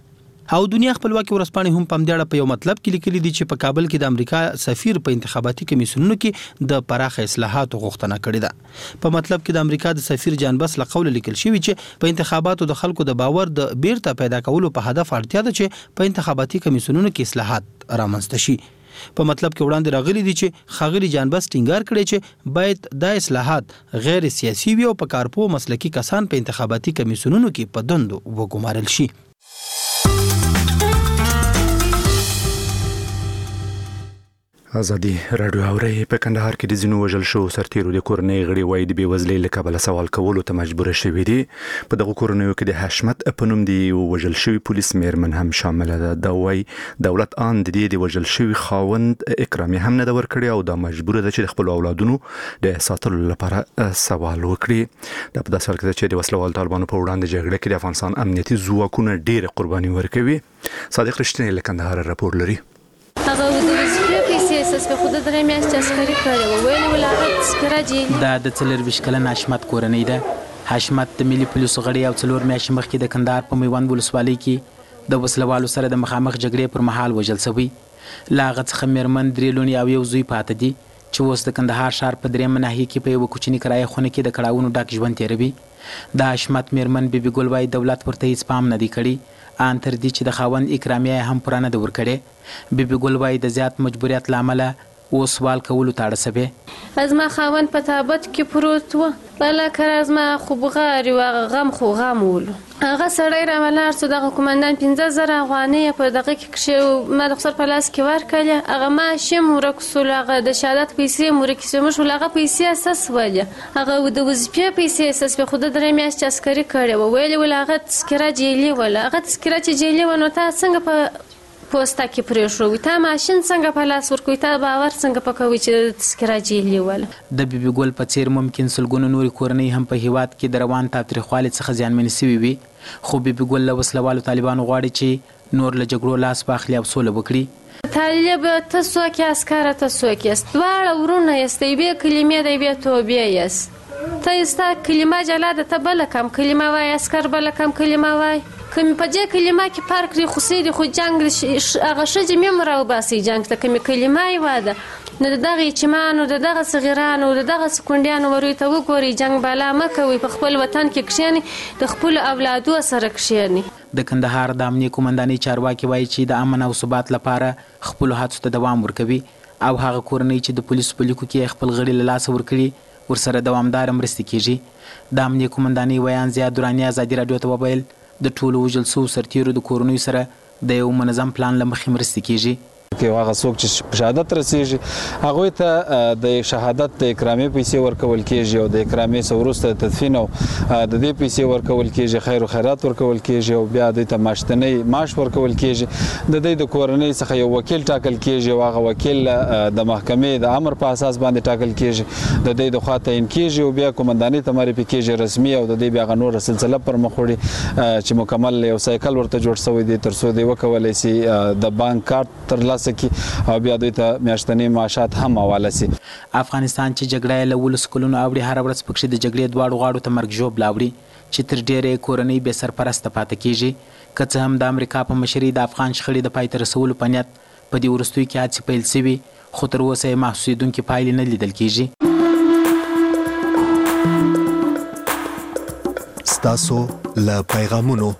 او دنیا خپلواکي ورځپاڼې هم په همدې اړه په یو مطلب کې لیکلي دي چې په کابل کې د امریکا سفیر په انتخاباتي کمیسیونونو کې د پراخه اصلاحاتو غوښتنه کړې ده. په مطلب کې د امریکا د سفیر جان بس له قوله لیکل شوی چې په انتخاباتو د خلکو د باور د بیرته پیدا کولو په هدف اړتیا ده چې په انتخاباتي کمیسیونونو کې اصلاحات رامنځته شي. په مطلب کې وړاندې راغلي دي چې ښاغلي جان بس ټینګار کړی چې باید دا اصلاحات غیر سیاسي وي او په کارپوه مسلکي کسان په انتخاباتي کمیسیونونو کې په دندو وګمارل شي. ازادي رادیو اوري په کندهار کې د زینو وژل شو سرتیرو د کورنۍ غړي وای د بیوزلۍ له کبله سوال کولو ته مجبور شوي دي. په دغه کورنۍ کې د حشمت په نوم دی وژل شوی پولیس میرمن هم شامل ده. دا وای دولت ان د دې وژل شوی خاوند اکرامي هم نه د ور کړی او دا مجبور ده چې خپل اولادونو د ساتلو لپاره سوال وکړي. دا په داسې حال کې چې د وسلوال طالبانو په وړاندې جګړه کې د افغانستان امنیتي ځواکونه ډېر قرباني ورکوي. صادق رښتینی له کندهار راپور لري. هغه د وظیفې پیسې اساس په خود درې میاشتې عسکري کړی و ویل ولایت سکره جیل دا د 24 کلن حشمت کورنۍ ده. حشمت د ملي پولیسو غړی او 4 میاشتې مخکې د کندهار په میوند ولسوالۍ کې د وسلوالو سره د مخامخ جګړې پر مهال وژل شوی. لا هغه څخه میرمن 3 لونی او یو زوی پاتې دي چې اوس د کندهار ښار په 3 ناحیه کې په یو کوچني کرایه خونه کې د کړاوونو ډک ژوند تیروي. د حشمت میرمن بیبي ګل وايي دولت ورته هیڅ پام نه دی کړی ان تر دې چې د خاوند اکرامیه هم پرانه د ور کړي. بیبي ګل وايي د زیات مجبوریت لامل او سوال کولو ته اړ سوي. از ما خاوند په تابوت کې پروت و بل کار از ما خوب غاری و غم خو غم ولو هغه سړی را ملار څو دغه کومندان 15000 افغانۍ په دغه کې کښې ما د خسر په لاس کې ورکړل. هغه ما شم ورکسول هغه د شهادت پیسې مرکسې مشو هغه پیسې اساس ولې هغه د وظیفې پیسې اساس په خود درې میاشتې عسکري کړی و ویل ول هغه تذکره جیلي ولا هغه تذکره چې جیلي ونه تا څنګه په پوسټه کې پرې شو تا ماشين څنګه په لاس ورکوي تا باور څنګه پکوي چې تذکره جیلي ولا. د بیبي ګل په څیر ممکن سلګونو نور کورنۍ هم په هیواد کې د روان تاریخوالي څخه زیانمن شوي وي خو بیبي ګل له وسلوالو طالبانو غواړي چې نور له جګړو لاس واخلي او سوله وکړي. طالب تاسو کې عسكر تاسو کې دواړه ورونه یستې به کلمې دی به توبې یس ته استا کلمه جلاده ته بل کم کلمه وای عسكر بل کم کلمه وای کوم په دې کلمه کې فرق لري خو سید خو جنگ هغه شجه ممر او باسي جنگ ته کوم کلمه ای واده نه دغه چمانو دغه صغیرانو دغه سکونډیانو ورې ته وګوري جنگ بالا مکوي په خپل وطن کې کښینی د خپل اولادو سره کښینی. د کندهار د امنیه قومندانۍ چارواکي وایي چې د امن او ثبات لپاره خپل هڅو ته دوام ورکوي او هغه کورنۍ چې د پولیسو په لیکو کې خپل غړي له لاسه ورکړي ورسره دوامدار مرستې کیږي. د امنیه قومندانۍ ویان زیاد دوراني ازادي رادیو ته وویل د ټولو وژل شوو سرتیرو د کورنیو سره د یو منظم پلان له مخې مرستې کیږي. کې هغه څوک چې شهادت رسیږي هغه ته د شهادت د اکرامي پیسې ورکول کیږي او د اکرامي سورسته تدفین او د دې پیسې ورکول کیږي خیر او خیرات ورکول کیږي او بیا د تماشتنی معاش ورکول کیږي. د دې د کورنۍ څخه یو وکیل ټاکل کیږي او هغه وکیل د محکمې د امر په اساس باندې ټاکل کیږي. د دې د خوا تعین کیږي او بیا قومندانۍ ته معرفي کیږي رسمي او د دې بیا غنور سلسله پر مخ وړي چې مکمل یو سایکل ورته جوړ شوی دی تر څو دی وکولای شي د بانک کارت تر لاسه کی او بیا دوی ته میاشتنی معاشات هم حواله سي. افغانستان چې جګړه له ولس کلونو اوړي هر ورځ پکې د جګړې دواړو غاړو ته مرګ ژوب لاوړي چې تر ډېرې کورنۍ به سرپرست پاتې کیږي. که څه هم د امریکا په مشرۍ د افغان شخړې د پای ته رسولو په نیت په دې وروستیو کې هڅې پیل شوي خو تر اوسه یې محسوسیدونکې پایلې نه لیدل کیږي. ستاسو له پیغامونو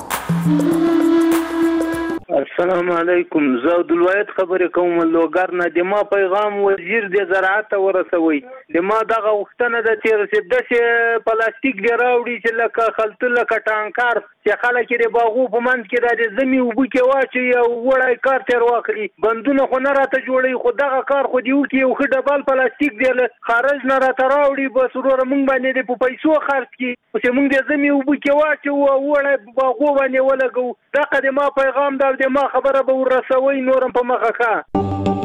السلام علیکم زه عبدالواحد خبرې کوم لوګر نه د ما پیغام وزیر د زراعت ورسوي د ما دغه وختنه د تیر سدسه پلاستیک دی راوړي چې لکه خلطه لکه ټانکر چې خلک یې باغو په منځ کې د زمي وبو کې واچي او وړای کار تر واخلي بندونه خو نه راته جوړي خو دغه کار خو دیو کې یو خډبال پلاستیک دی خارج نه راته راوړي بس ورور مونږ باندې په پیسو خرڅ کی چې مونږ د زمي وبو کې واچي او وړای باغو باندې ولګو دغه د ما پیغام د ما خبره به ورسوي نورم په مخه ښه.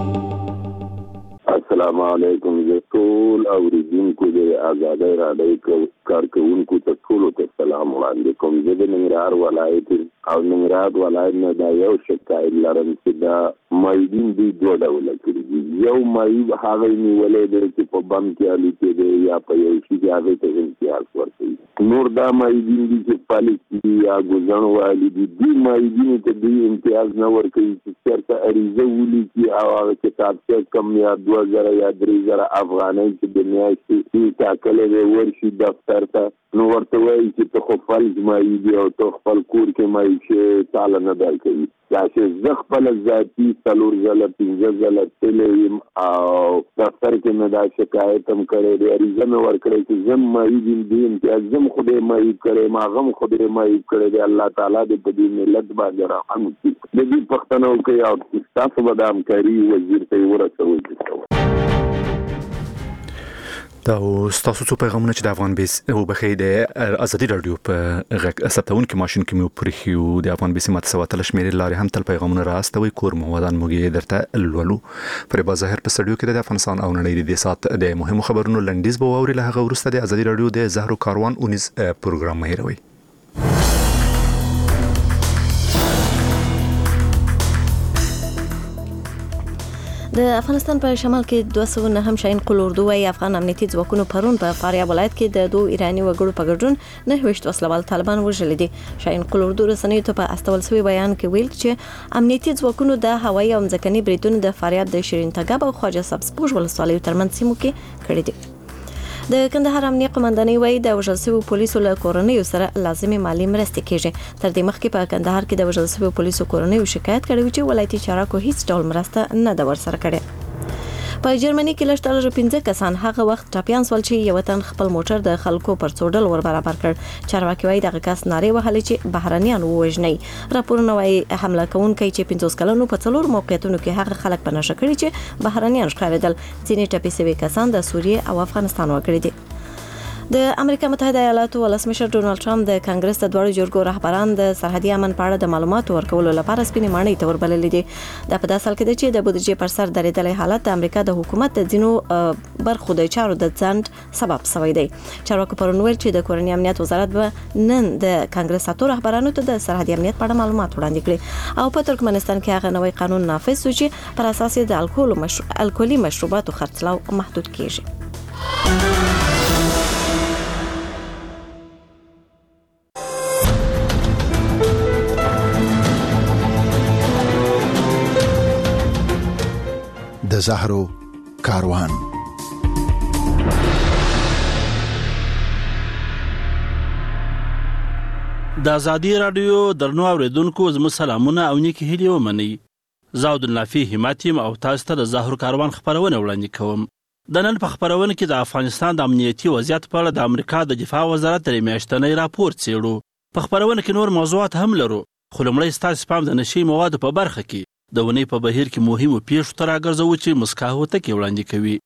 السلام علیکم زه ټول اوریدونکو د آزادۍ راډیو کارکوونکو ته ټولو ته سلام وړاندې کوم. زه د ننګرهار ولایت او ننګرهار ولایت نه دا یو شکایت لرم چې دا مایدین دوی دوه ډوله کړي دي. یو مایب هغه نیولې دی چې په بم کې الوتې دی یا په یو شي کې هغه ته امتیاز ورکوي. نور دا مایدین دي چې پالیسي یا ګوزن والی دي مایدین ته دی امتیاز نه ورکوي چې چېرته عریضه ولیکي او هغه کتابچه کم یا 2000 یا 3000 افغانۍ چې د میاشتې ټاکلی دی ورشي دفتر ته، نو ورته وایي چې ته خو فلج مایید او ته خپل کور کې معیشې تاله نه درکوي. دا چې زه خپله ذاتي 4 ځله 5 ځله تللی یم او دفتر کې مې دا شکایت هم کړی دی، عریضه مې ورکړی چې زه معید یم دې امتیاز زه هم خدای معید کړی یم هغه هم خدای معید کړی دی. الله تعالی دې په دې ملت باندې رحم وکړي. د دې پوښتنه وکړئ او ستاسو به د همکاري وزیر ته یې ورسوئ. دا ستاسو څو پیغامونه چې د افغان بیس او بخې د ازادي رادیو په غږ ثبتون کې ماشين کې مو پرخیو د افغان بیس ماته سواتل شمیرې لارې هم تل پیغامونه راستوي کور مو ودان موږ درته الولو پر بازار په سټډیو کې د افغانستان او نړۍ د سات د مهمو خبرونو لنډیز به ووري له هغه ورسته د ازادي رادیو د زهرو کاروان 19 پروګرام مهیروي. د افغانستان په شمال کې 209 شاهین قل اردو وايي افغان امنیتي ځواکونو پرون په فاریاب ولایت کې د 2 ایرانی وګړو په ګډون 9 وسلوال طالبان وژل دي. شاهین قل اردو رسنیو ته په استول سوي بیان کې ویل چې امنیتي ځواکونو د هوایي او ځمکني بریدونو د فاریاب د شیرین تګاب او خواجه سبزپوش ولسوالیو ترمنځ سیمو کې کړی دي. د کندهار امنیه قومندانۍ وایي د وژل شویو پولیسو له کورنیو سره لازمي مالی مرستې کیږي. تر دې مخکې په کندهار کې د وژل شویو پولیسو کورنیو شکایت کړی چې ولایتي چارواکو هیڅ ډول مرسته نه ده ورسره کړې. په جرمني کې لږ 15 کسان هغه وخت ټاپیان سول چې یو تن خپل موټر د خلکو پر څوډل ور برابر کړ. چارواکي وایي دغه کس نارې وهلې چې بهرانيان ووژني. راپورونه وایي حمله کوونکی چې 50 کلنو په څلور موقعیتونو کې هغه خلک په نشه کړي چې بهرانيان ښکارېدل. ځینې ټپي شوي کسان د سوریې او افغانستان وګړي دي. د امریکا متحده ایالاتو ولسمشر ډونالد ټرمپ د کانګرس د دوړو جرګو رهبران د سرحدي امن په اړه د معلوماتو ورکولو لپاره سپینې ماڼۍ ته وربللي دي. دا په داسې حال کې ده چې د بودیجې پر سر درېدلې حالت د امریکا د حکومت د ځینو برخو د چارو د ځنډ سبب شوی دی. چارواکو پرون ویل چې د کورنۍ امنیت وزارت به نن د کانګرس اتو رهبرانو ته د سرحدي امنیت په اړه معلومات وړاندې کړي او په ترکمنستان کې هغه نوی قانون نافذ شو چې پر اساس د الکولي مشروباتو خرڅلاو محدود کیږي. د زهرو کاروان. د ازادي رادیو درنو اوریدونکو زموږ سلامونه او نیکی هیلې ومنئ. زه عبدالنافع همت یم او تاسو ته د زهرو کاروان خبرونه وړاندې کوم. د نن په خبرونه کې د افغانستان د امنیتي وضعیت په اړه د امریکا د دفاع وزارت تر میاشتنی راپور څیړو. په خبرونه کې نور موضوعات هم لرو خو لومړی ستاسو پام د نشي موادو په برخه کې د ونې په بهیر کې مهمو پیښو ته راګرځو چې مسکاهو ته کې وړاندې کوي.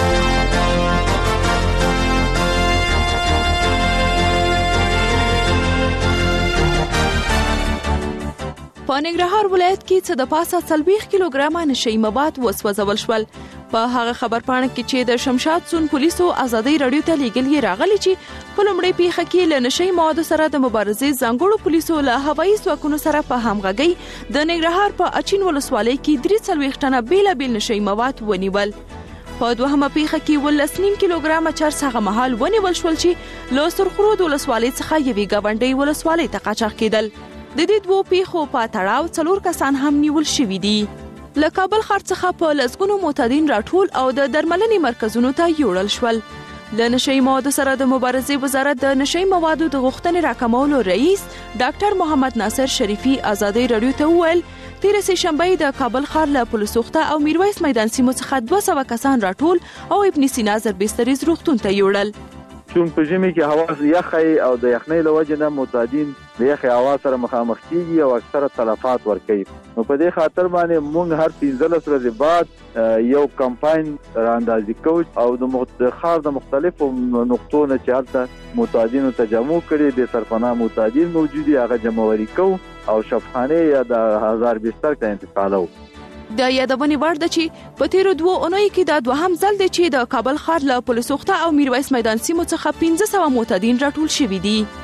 په ننګرهار ولایت کې څه د پاسه 40 کیلوګرامه نشي مواد وسوځول شول. په هغه خبرپاڼه کې چې د شمشاد سون پولیسو ازادي رادیو ته لیږلي راغلي چې په لومړۍ پیښه کې له نشي موادو سره د مبارزې ځانګړو پولیسو له هوایي ځواکونو سره په همغږۍ د ننګرهار په اچین ولسوالۍ کې 43 ټنه بیلابیل نشي مواد ونیول. په دوهمه پیښه کې 19 کیلوګرامه چرس هغه مهال ونیول شول چې له سرخرود ولسوالۍ څخه یوې ګاونډۍ ولسوالۍ ته قاچاق کېدل. د دې دوه پیښو په تړاو 4 کسان هم نیول شوي دي. له کابل ښار څخه په لسګونو معتادین راټول او د درملنې مرکزونو ته یوړل شول. له نشي موادو سره د مبارزې وزارت د نشي موادو د غوښتنې راکمولو رئیس ډاکټر محمد ناصر شریفي ازادي رادیو ته وویل تیر سه شنبه د کابل ښار له پولیسوخته او میرویس میدان سیمو څخه 200 کسان راټول او ابن سینا زربستریز روغتون ته یوړل. چون په ژمي کې هوا یخی او د یخنۍ له وجې نه معتادین د یخې هوا سره مخامخ کیږي او اکثره تلفات ورکوي. نو په دې خاطر باندې موږ هر 15 ورځې بعد یو کمپاین رااندازې کوو او د ښار د مختلفو نقطو نه چې هلته معتادینو ته جمع کړي د سرپناه معتادین موجود دي هغه جمعوري کوو او شفخانه یا د هزار بستر ته انتقالو. د یادونې وړ ده چې په تیرو 2 اونیو کې دا دوهم ځل دی چې د کابل ښار له پولیسوخته او میرویس میدان سیمو څخه 1500 معتادین راټول شوي دي.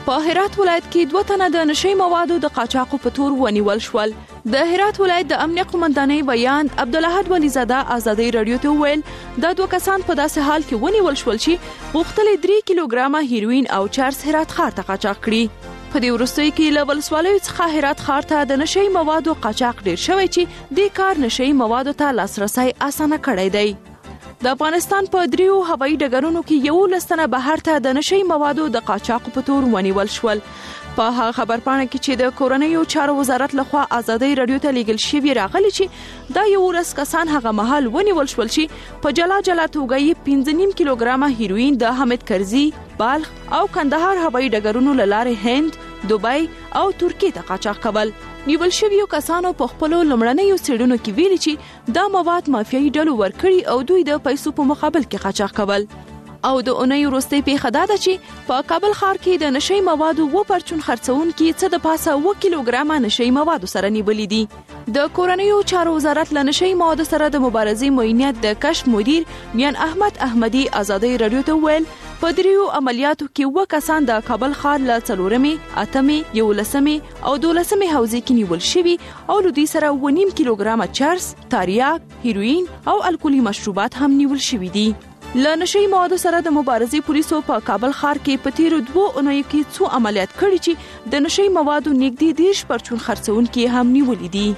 په هرات ولایت کې 2 تنه د نشي موادو د قاچاقو په تور ونیول شول. د هرات ولایت د امنیه قومندانۍ بیان عبدالاحد ولیزاده ازادي رادیو ته ویل دا 2 کسان په داسې حال کې ونیول شول چې غوښتل 3 کیلوګرامه هیروین او چرس هرات ښار ته قاچاق کړي. په دې وروستیو کې له ولسوالیو څخه هرات ښار ته د نشي موادو قاچاق ډیر شوی چې دې کار نشي موادو ته لاسرسی اسانه کړی دی. د افغانستان په 3 هوایي ډګرونو کې 11 تنه بهر ته د نشي موادو د قاچاقو په تور ونیول شول. په هغه خبرپاڼه کې چې د کورنیو چارو وزارت لخوا ازادي رادیو ته لیږل شوی راغلی چې دا 11 کسان هغه مهال ونیول شول چې په جلا جلا توګه یې 5.5 کیلوګرامه هیروین د حمید کرزي، بلخ او کندهار هوایي ډګرونو له لارې هند، دوبۍ او ترکیې ته قاچاق کول. نیول شویو کسانو په خپلو لومړنیو څېړنو کې ویلي چې دا مواد مافیایي ډلو ورکړي او دوی د پیسو په مقابل کې قاچاق کول. او د اونۍ وروستۍ پیښه دا ده چې په کابل ښار کې د نشي موادو و پرچون خرڅونکي څه د پاسه 2 کیلوګرامه نشي موادو سره نیولې دي. د کورنیو چارو وزارت له نشي موادو سره د مبارزې معینیت د کشف مدیر میان احمد احمدي ازادي رادیو ته ویل په 3 عملیاتو کې 2 کسان د کابل ښار له 4مې، 8مې، 11مې او 12مې حوزې کې نیول شوي او له دوی سره 1.5 کیلوګرامه چرس، تریاک، هیروین او الکولي مشروبات هم نیول شوي دي. له نشي موادو سره د مبارزې پولیسو په کابل ښار کې په تیرو 2 اونیو کې څو عملیات کړي چې د نشي موادو نږدې 10 پرچون خرڅونکي هم نیولې دي.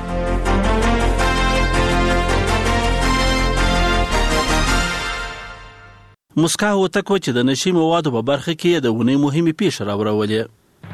مسکا وتکو چې د نشي موادو په برخه کې د ونې مهمه پیښه راوړولې.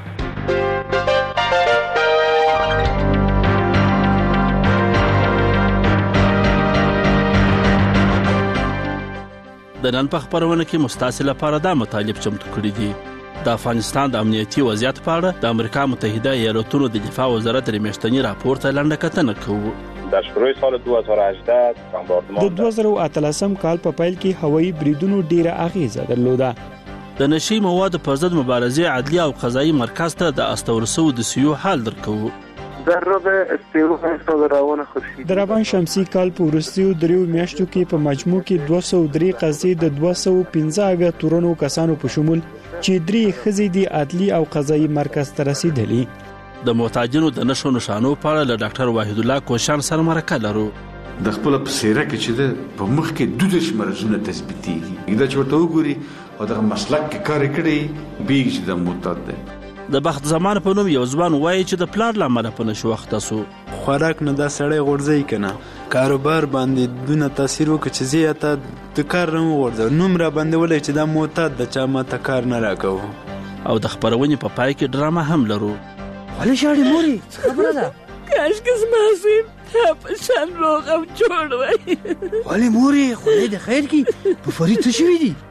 د نن په خبرونه کې مستعصل لپاره دا مطالب چمتو کړی دي. د افغانستان د امنیتي وضعیت په اړه د امریکا متحده ایالاتونو د دفاع وزارت میاشتنی راپور ته لنډه کتنه کوو. در شروع سال 2018 بمباردمان د 2018 کال په پیل کې هوایي بریدونو ډیره اغیزه درلوده. د نشي موادو پر ضد مبارزې عدلي او قضایي مرکز ته د استورسو د سیو حال درکوو. در رب استیرو روان خورشید د روان شمسي کال په وروستیو 3 میاشتو کې په مجموع کې 203 قضیې د 215 تورونو کسانو په شمول چې 3 خزې دي عدلي او قضایي مرکز ته رسیدلې. د محتاجینو د نشو نشانو په اړه له ډاکټر واحد الله کوشان سره مرکه لرو. د خپل په سیره کې چې د په مخ کې 12 مرزونه تثبیتيږي دا چې ورته وګوري او د مسلک کې کار کړي بیګ د معتاد ده. د بخت زمان په نوم یو ځوان وایي چې د پلان لامل په نشو وخت سو خوراک نه دا سړی غورځي کنه کاروبار باندې دونه تاثیر وکړي چې زیاته د کار نه غورځي نوم را باندې ولې چې دا معتاد د چا ماته کار نه راکو. او د خبرونې په پای کې ډرامه هم لرو. ولې شاړې موري خبره ده کاش کس ماسیم په شان روغ او جوړ وای. ولې موري خدای د خیر کې په فرید څه شوی دي.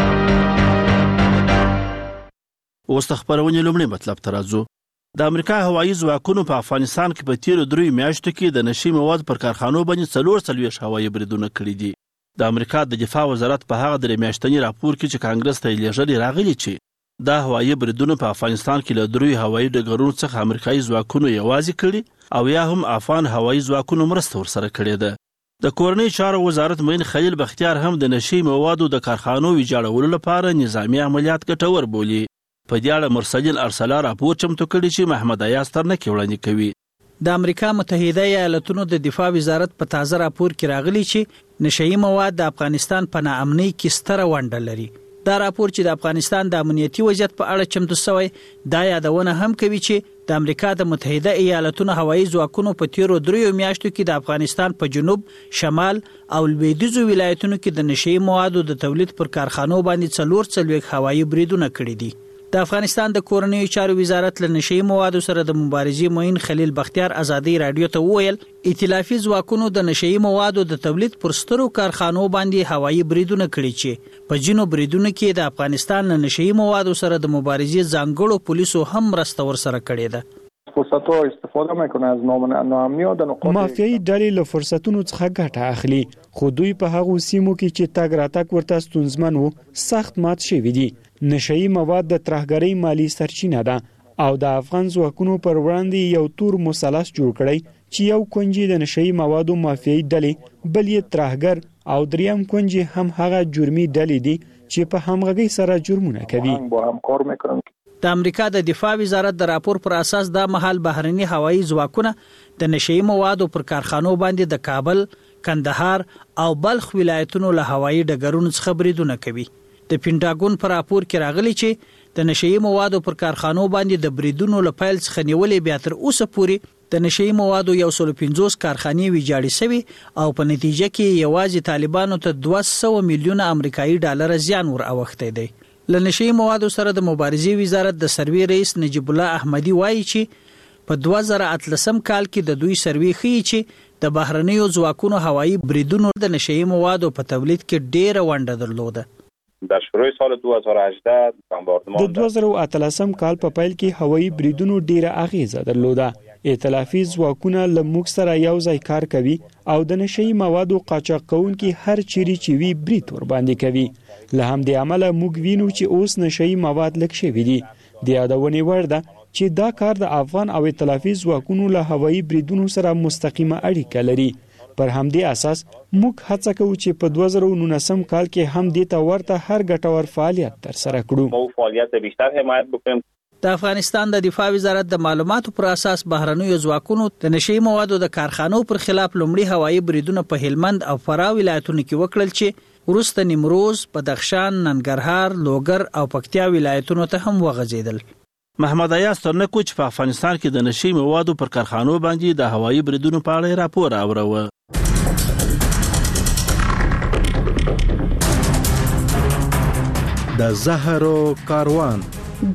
اوس د خبرونې لومړی مطلب ته راځو. د امریکا هوایي ځواکونو په افغانستان کې په تیرو 3 میاشتو کې د نشي مواد پر کارخانو باندې 44 هوایي بریدونه کړي دي. د امریکا د دفاع وزارت په هغه 3 میاشتنی راپور کې چې کانګرس ته لیږل راغلی چې دا هوایي بریدونه په افغانستان کې له 3 هوایي ډګرونو څخه امریکایي ځواکونو یوازې کړي او یا هم افغان هوایي ځواکونو مرسته ورسره کړې ده. د کورنۍ چارو وزارت معین خلیل بختیار هم د نشي موادو د کارخانو ویجاړولو لپاره نظامی عملیات ګټور بولي. په دې اړه مرسل ارسلا راپور چمتو کړی چې محمد ایاز ترنکي وړاندې کوي. د امریکا متحده ایالاتونو د دفاع وزارت په تازه راپور کې راغلی چې نشئی مواد د افغانستان په ناامنۍ کې ستره ونډه لري. دا راپور چې د افغانستان د امنیتي وضعیت په اړه چمتو شوی دا یادونه هم کوي چې د امریکا د متحده ایالاتونو هوایي ځواکونو په تیرو 3 میاشتو کې د افغانستان په جنوب، شمال او لویدیځو ولایتونو کې د نشئی موادو د تولید پر کارخانو باندې 44 هوایي بریدونه کړي دي. د افغانستان د کورنیو چارو وزارت له نشئی موادو سره د مبارزې معین خلیل بختیار ازادي رادیو ته وویل ائتلافي ځواکونو د نشئی موادو د تولید پر سترو کارخانو باندې هوایي بریدونه کړي چې په جنوب بریدونو کې د افغانستان له نشئی موادو سره د مبارزې ځانګړو پولیسو هم مرسته ورسره کړې ده. مافیایي ډلې له فرصتونو څخه ګټه اخلي خو دوی په هغو سیمو کې چې تګ راتګ ورته ستونزمن وو سخت مات شوي دي. نشئی مواد د ترهګرۍ مالی سرچینه ده او د افغان ځواکونو پر وړاندې یو تور مثلث جوړ کړی چې یو کونجي د نشئی موادو مافیایي ډلې بل یې ترهګر او دریم کونجي هم هغه جرمي ډلې دي چې په همغږۍ سره جرمونه کوي. د امریکا د دفاع وزارت د راپور پر اساس دا مهال بهرني هوایي ځواکونه د نشئی موادو پر کارخانو باندې د کابل، کندهار او بلخ ولایتونو له هوایي ډګرونو څخه بریدونه کوي. د پینټاګون پر راپور کې راغلی چې د نشئی موادو پر کارخانو باندې د بریدونو له پیل څخه نیولې بیا تر اوسه پورې د نشئی موادو 150 کارخانې ویجاړې شوي او په نتیجه کې یوازې طالبانو ته 200 میلیونه امریکایي ډالر زیان ور اوښتی دی. له نشئی موادو سره د مبارزې وزارت د سروې رئیس نجیب الله احمدي وایي چې په 2013 کال کې د دوی سروې ښیي چې د بهرنیو ځواکونو هوایي بریدونو د نشئی موادو په تولید کې ډېره ونډه درلوده. در شروع سال 2018 بمباردمان د 2013 کال په پیل کې هوایي بریدونو ډېره اغیزه درلوده. ائتلافي ځواکونه له موږ سره یو ځای کار کوي او د نشئی موادو قاچاق کوونکي هر چیرې چې وی برید ور باندې کوي. له همدې امله موږ وینو چې اوس نشئی مواد لږ شوي دي. د یادونې وړ ده چې دا کار د افغان او ائتلافي ځواکونو له هوایي بریدونو سره مستقیمه اړیکه لري. پر همدې اساس موږ هڅه کوو چې په 2019 کال کې هم دې ته ورته هر ګټور فعالیت ترسره کړو. مو فعالیت بیشتر حمایت وکړو. د افغانستان د دفاع وزارت د معلوماتو پر اساس بهرنیو ځواکونو د نشئی موادو د کارخانو پر خلاف لومړي هوایي بریدونه په هلمند او فراه ولایتونو کې وکړل چې وروسته نیمروز، بدخشان، ننګرهار، لوګر او پکتیا ولایتونو ته هم وغځیدل. محمد ایاز ترنکو چې په افغانستان کې د نشئی موادو پر کارخانو باندې د هوایي بریدونو په اړه راپور اوروه. د زهرو کاروان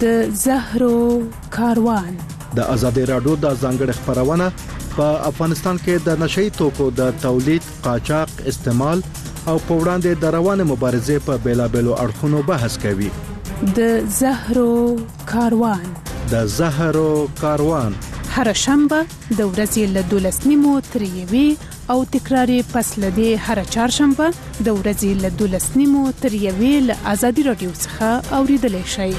د ازادي رادیو د ځانګړي خبرونه په افغانستان کې د نشئی توکو د تولید، قاچاق، استعمال او په وړاندې د روانه مبارزې په بیلابېلو اړخونو بحث کوي. د زهرو کاروان هر شنبه د ورځې له 12:30 تر 1 او تکراری پس لدی هر چهارشنبه د ورځې له 12:30 تر 1 له ازادي رادیو څخه اوریدل شي.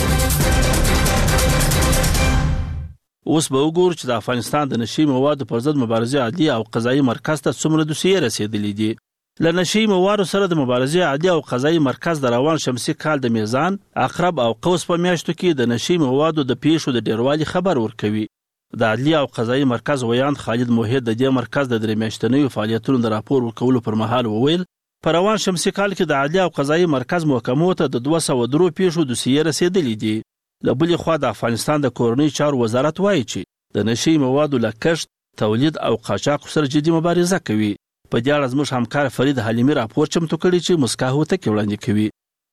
اوس به وګورو چې د افغانستان د نشئی موادو پر ضد مبارزې عادي او قضایي مرکز ته څومره دوسیې رسیدلې دي. له نشئی موادو سره د مبارزې عادي او قضایي مرکز د روان شمسي کال د میزان، عقرب او قوس په میاشتو کې د نشئی موادو د پیښو د ډیروالي خبر ورکوي. د عدلي او قضایي مرکز ویاند خالد موحد د دې مرکز د 3 میاشتنیو فعالیتونو د راپور ورکولو پر مهال وویل په روان شمسي کال کې د عدلي او قضایي مرکز محکمو ته د 203 پیښو دوسیې رسیدلې دي. له بلې خوا د افغانستان د کورنۍ چارو وزارت وایي چې د نشئی موادو له کښت، تولید او قاچاق سره جدي مبارزه کوي. په دې اړه زموږ همکار فرید حلیمي راپور چمتو کړی چې مسکاهو ته کې وړاندې کوي.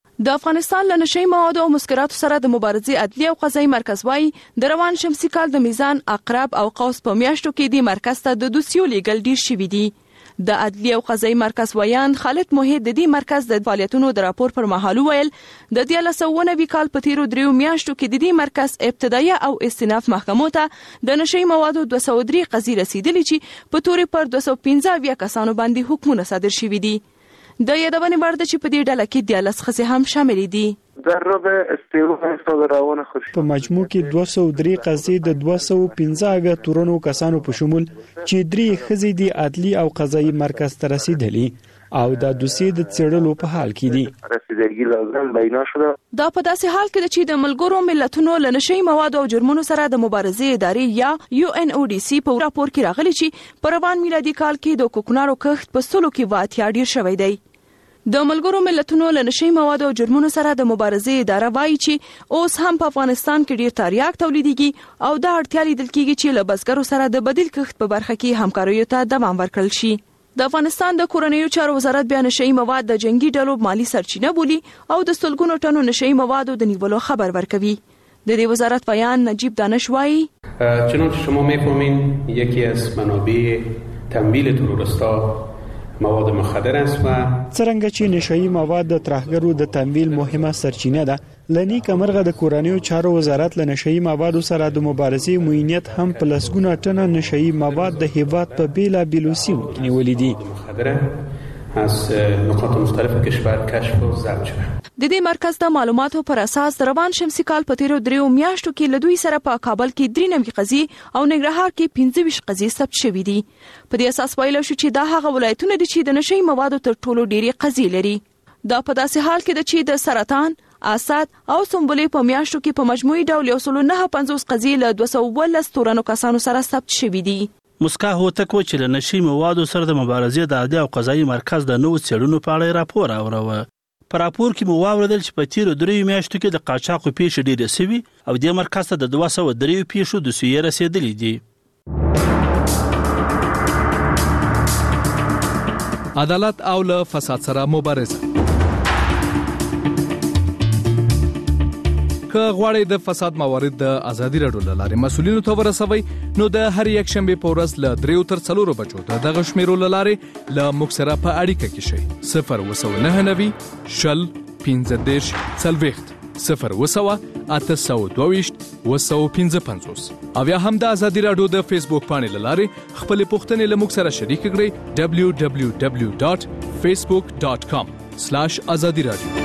د افغانستان له نشئی موادو او مسکراتو سره د مبارزې عدلي او قضایي مرکز وایي د روان شمسي کال د میزان، عقرب او قوس په میاشتو کې د مرکز ته د دوسیو لیږل ډیر شوي دي. د عدلي او قضایي مرکز ویاند خالد موحد د دې مرکز د فعالیتونو د راپور پر مهال ویل د 1990 کال په تیرو 3 میاشتو کې د دې مرکز ابتدایي او استئناف محکمو ته د نشئی موادو 203 قضیې رسیدلې چې په تورې پر 215 کسانو باندې حکمونه صادر شوي دي. د یادونې وړ ده چې په دې ډله کې 14 ښځې هم شامل دي. در رابع استیلای صادرونه خوشی په مجموع کې 203 قضیې د 215 تورنو کسانو په شمول چې 3 ښځې د عدلي او قضایي مرکز ته رسیدلې او د دوسیې د څېړلو په حال کې دي. رسیدګي لازم بیان شوه. دا په داسې حال کې چې د ملګرو ملتونو له نشئی موادو او جرمونو سره د مبارزې ادارې یا UNODC په راپور کې راغلي چې په روان میلادي کال کې د کوکنارو کښت په سلو کې واتیا ډیر شوی دی. د ملګرو ملتونو له نشئی موادو او جرمونو سره د مبارزې اداره وایي چې اوس هم په افغانستان کې ډیر تریاک تولیدېږي او دا اړتیا لیدل کېږي چې له بزګرو سره د بدیل کښت په برخه کې همکاریو ته دوام ورکړل شي. د افغانستان د کورنیو چارو وزارت بیا نشئی مواد د جنگي ډلو مالی سرچینه بولي او د سلګونو ټنو نشئی موادو د نیولو خبر ورکوي. د دې وزارت بیان نجیب دانش وایي چنانچه شما می‌فهمین یکی از منابع تمویل تروریستا مواد مخدر است و څرنګه چې نشئی مواد د ترهګرو د تمویل مهمه سرچینه ده. لنی کمرغه د کورنیو چارو وزارت له نشئی موادو سره د مبارزې موینیت هم په لسګونه ټنه نشئی مواد د هیواد په بیلابېلو سیمو کې نیولې دي. از نقاط مختلف کشور کشف و ضبط شده. د دې مرکز د معلوماتو پر اساس د روان شمسي کال په تیرو 3 میاشتو کې له دوی سره په کابل کې 93 قضیې او ننګرهار کې 25 قضیې ثبت شوې دي. په دې اساس ویل شو چې دا هغه ولایتونه دي چې د نشئی موادو تر ټولو ډېری قضیې لري. دا په داسې حال کې ده چې د سرطان اسد او سنبلې په میاشتو کې په مجموعي ډول 159 قضیې له 212 تورنو کسانو سره ثبت شوې دي. مسکا هوتکو چې له نشي موادو سره د مبارزې د عادي او قضایي مرکز د نوو څېړنو په اړه راپور اوروه. په راپور کې مو واوریدل چې په تیرو 3 میاشتو کې د قاچاقو پیښې ډېرې سوي او د مرکز ته د 203 پیښو د سویې رسیدلې دي. عدالت او له فساد سره مبارزه. که غواړئ د فساد موارد د ازادي راډیو له لارې مسؤلینو ته ورسوي نو د هر یک شنبه په ورځ له 3 تر 4 بجو دغه شمیرو له لارې له موږ سره په اړیکه کې شئ. 029 شل 15 40 0 822 او یا هم د ازادي راډیو د فیسبوک باندې له لارې خپل پوښتنې له موږ سره شریک کړئ. www.facebook.com/azadiradio.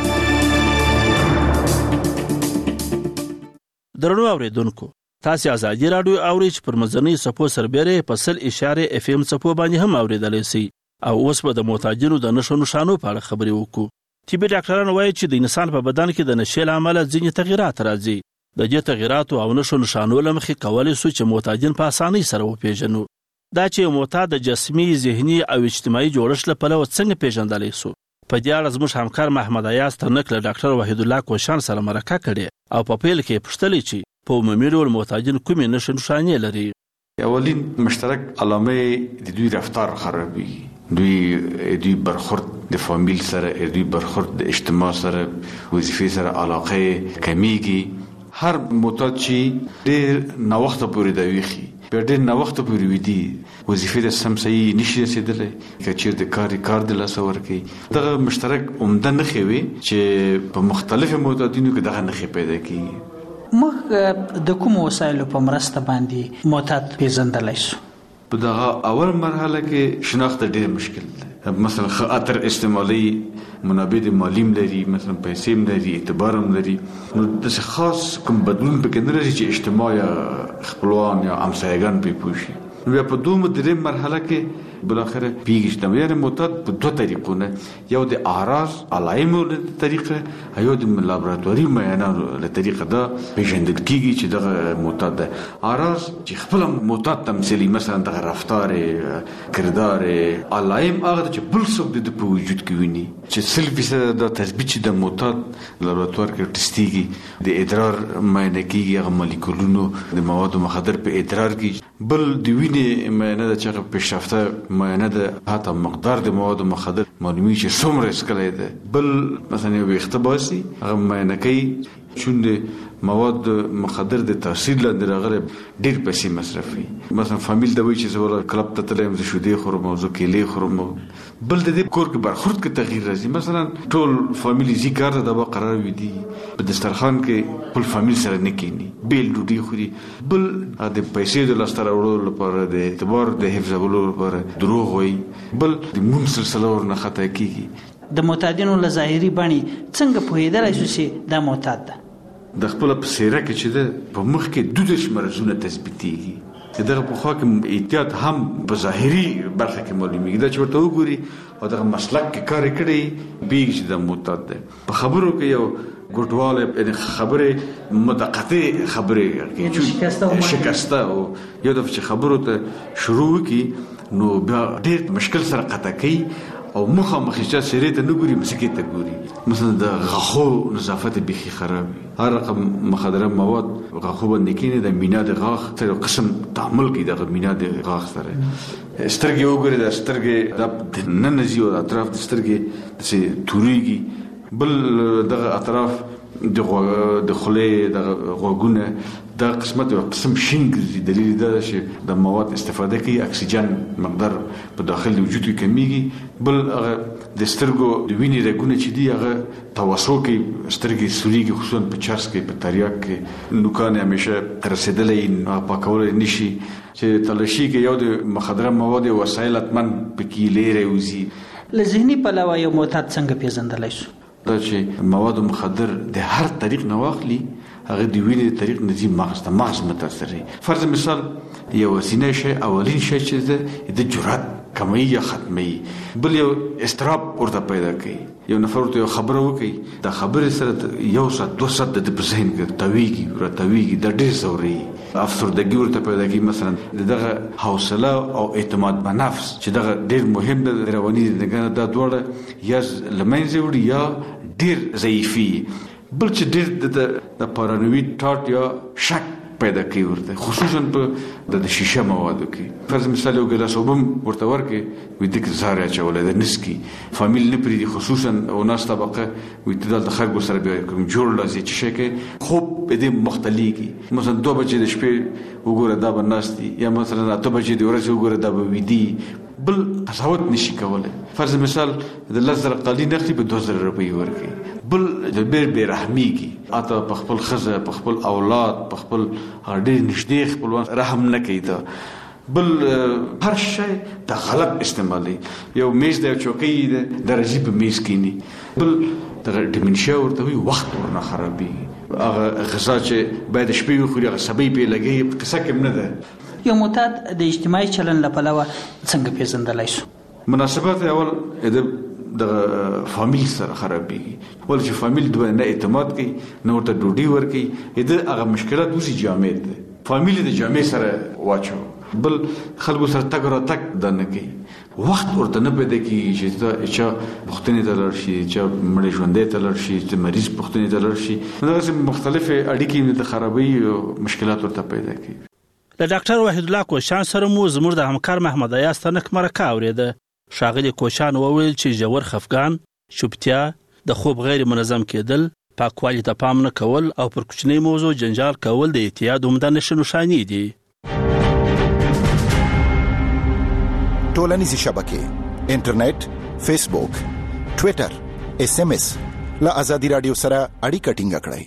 درنو اوریدونکو، تاسو ازادي راډیو اورئ چې پر مزنی صفو سربېره په 100.FM صفو باندې هم اوریدلای شئ. او اوس به د معتادینو د نشو نشانو په اړه خبرې وکړو. طبي ډاکټران وایي چې د انسان په بدن کې د نشې له امله ځینې تغیرات راځي. د دې تغیراتو او نشو نشانو له مخې کولی شو چې معتادین په اسانۍ سره وپیژنو. دا چې معتاد د جسمي، ذهني او اجتماعي جوړښت له پلوه څنګه پیژندلی شو. په دې اړه زموږ همکار محمد ایاز ترنک له ډاکټر وحید الله کوشان سره مرکه کړې او په پیل کې پوښتلې چې په عمومي ډول معتادین کومې نښې نښانې لري. اولین مشترک علامه د دوی رفتار خرابي، دوی برخورد د فامیل سره، دوی برخورد د اجتماع سره، وظیفې سره علاقه کمیږي. هر معتاد چې ډېر ناوخته پورې دا ویخي، ډېر ناوخته پورې ویدي، وظیفې د سم صحیح نشي رسېدلی، که چېرې د کار د لاسه ورکوي. دغه مشترک عمده نښې وي چې په مختلفو معتادینو کې دغه نښې پیدا کېږي. موږ د کومو وسایلو په مرسته باندې معتاد پیژندلی شو؟ په دغه اول مرحله کې شناخت ډېر مشکل دی. مثلا خاطر استعمالي منابع د مالیم لري، مثلا پیسې لري، اعتبار هم لري، نو داسې خاص کوم بدلون پکې نه راځي چې اجتماع یا خپلوان یا همسایګان پرې پوه شي. نو بیا په دومره درېیم مرحله کې بالاخره پیږي چې یعنې معتاد په 2 طریقو نه، یو د اعراض علایمو له طریقه یو د لابراتواري معایناتو له طریقه دا پیژندل کېږي چې دغه معتاد ده. اعراض چې خپل معتاد تمثیلي، مثلا دغه رفتار، کردار، علایم هغه چې بل څوک د په وجود کې ویني چې 100% دا تثبیت چې د معتاد لابراتوار کې ټسټیږي، د ادرار معاینه کېږي، هغه مالیکولونو د موادو مخدر په ادرار کې. بل د وینې معاینه ده چې هغه پیشرفته معاینه ده، حتی مقدار د موادو مخدر معلومي چې څومره اسکلی ده. بل مثلا یو ویښته باسي، هغه معاینه کوي چون د مواد مخدر د تاثیر لاندې راغلی ډېر پیسې مصرفوي. مثلا فامیل ته وایي چې زه ولا کلب ته تللی یم، زه شیدې خورم او زه کیلې خورم. بل د دې کور کې برخورد کې تغییر راځي. مثلا ټول فامیل ځي کار ته، دا به قرار وي په دسترخوان کې خپل فامیل سره نه کښېني، بېل ډوډۍ خوري. بل د پیسې د لاسته راوړلو لپاره، د اعتبار د حفظولو لپاره دروغ وایي. بل د مونځ سلسله ورنه خطا کېږي. د معتادینو له ظاهري بڼې څنګه پوهېدلی شو چې دا معتاد ده؟ د خپل په څېره کې چې ده په مخ کې 12 مرضونه تثبیتېږي. دغه په خوا کې احتیاط هم په ظاهري برخه کې معلومیږي. دا چې ورته وګوري او دغه مسلک کې کار کړی بیږي چې د معتاد ده. په خبرو کې یو ګډواله، یعنې خبرې مدقتې خبرې شکسته او یو دفعه چې خبرو ته شروع وکړي نو بیا ډېر مشکل سره قطع کوي او مخامخ چې سیرې ته نه ګوري، مسکې ته ګوري. مثلا د غاښو نظافت بیخي خراب وي، هر رقم مخدره مواد غاښو باندې کېني، د مینا د غاښ سره قسم تعامل کوي، دغه مینا د غاښ سره. سترګې وګوري، د سترګې د ننه ځي او اطراف د سترګې داسې توریږي. بل دغه اطراف د خولې د غوږونه دا قسمت یو قسم شین ګرځي. دلیل دا ده چې د مواد استفاده کوي، اکسیجن مقدار په داخل د وجود کې کمیږي. بل هغه د سترګو د وینې رګونه چې دي هغه توسع کوي، سترګې سوریږي، خصوصا په چرس کې، په تریاک کې نوکان همیشه رسېدلی پاکولی نشي. چې تلاشي کې یو د مخدره مواد وسایل حتما پکې لیرې وځي. له ذهني پلوه یو معتاد څنګه پیژندلی شو؟ دا چې مواد مخدر د هر طریق نه واخلي، هغه د وینې د طریق نه ځي مغز ته، متاثر وي. فرض مثال یو ورځنی شی، اولین شی چې ده د جرأت کمی یا ختمي بل یو استراب ورته پیدا کوي یو نفر ورته یو خبره وکړي دا خبره سره یو سات 2 سات د ذهن کې تاویږي د ډېر زوري افسردګي ورته پیدا کوي مثلا دغه حوصله او اعتماد په نفس چې دغه ډېر مهم د رواني دغه د دوړه یا لمنځه وړي یا ډېر ضعیفي بل چې ډېر د پارانوید ټاټ یا شک پیدا کوي ورته خصوصا په د شیشه موادو کې فرض مثال یو ګلاس وبم ورته ورکه وي د زاریا چولې د نسکی فامیل نه پریدي خصوصا او ناس طبقه وي د خلکو سره بیا کوم جوړ لازم چې شکه خوب په دې مختلفي مثلا 2 بجې د شپې وګوره دا بناستي یا مثلا 8 بجې د ورځې وګوره دا به ودی بل تصاوت نشي کولای فرض مثال د لزر قالی نخلي په 2000 روپۍ ورکي بل د بیر رحمیږي اته په خپل خزه په خپل اولاد په خپل ډېر نږدې خپلوان رحم نه کوي ته بل هر شی د غلط استعمالي یو میز د چوکۍ د درجه په میز کینی بل د ډیمنشیا ورته وي وخت ورنه خرابي هغه غذا چې باید شپې وخوري هغه سبي په لګي قصه کې نه ده یو معتاد د اجتماعي چلن لپاره څنګه پیژندلای شو مناسبات اول د فامیل سره خرابېږي ول چې فامیل دوی نه اعتماد کوي نو ورته ډوډۍ ورکوي د هغه مشکلات وسی جامع دي فامیل د جامع سره واچو بل خلکو سره تګ را تک د نه کوي وخت ورته نه پیدا کیږي چې چې پښتنې ته لړ شي چې مړ ژوندې ته لړ شي چې مریض پښتنې ته لړ شي دغه مختلفه اړیکې د خرابۍ مشکلات ورته پیدا کوي د ډاکټر وحید الله کوشان سره مو زموږ د همکار محمد ایاز تنک مرکه اوریده شاغلی کوشان وویل چې جوړ خفقان شوبتیا د خوب غیر منظم کېدل پاکوالي ته پام نه کول او پر کوچنی موضوع جنجال کول د اعتیاد عمده نشانې دي ټولنیزې شبکې انټرنیټ فیسبوک ټوئیټر SMS له آزادي رادیو سره اړیکه ټینګه کړئ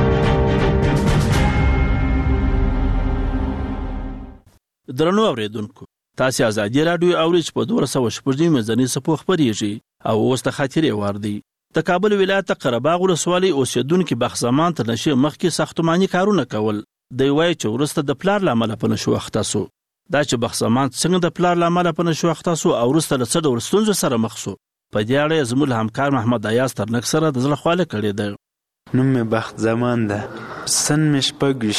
درنو اوریدونکو تاسو آزادي رادیو اورئ په 200 مزنی سپو خبريږي او اوس د خاطرې واردی د کابل ولایت قره باغ ولسوالۍ اوسیدونکو بخزمان ته نشه مخکې ساختماني کارونه کول د وای چې ورسته د پلار لامل په نشو اختصو دا چې بخزمان څنګه د پلار لامل په نشو اختصو او ورسته له څه ډول ستونزو سره مخ شو په دې اړه زموږ همکار محمد ایاز ترنک سره د زړه خواله کړی دی نوم مې بخزمان ده سن مې شپږ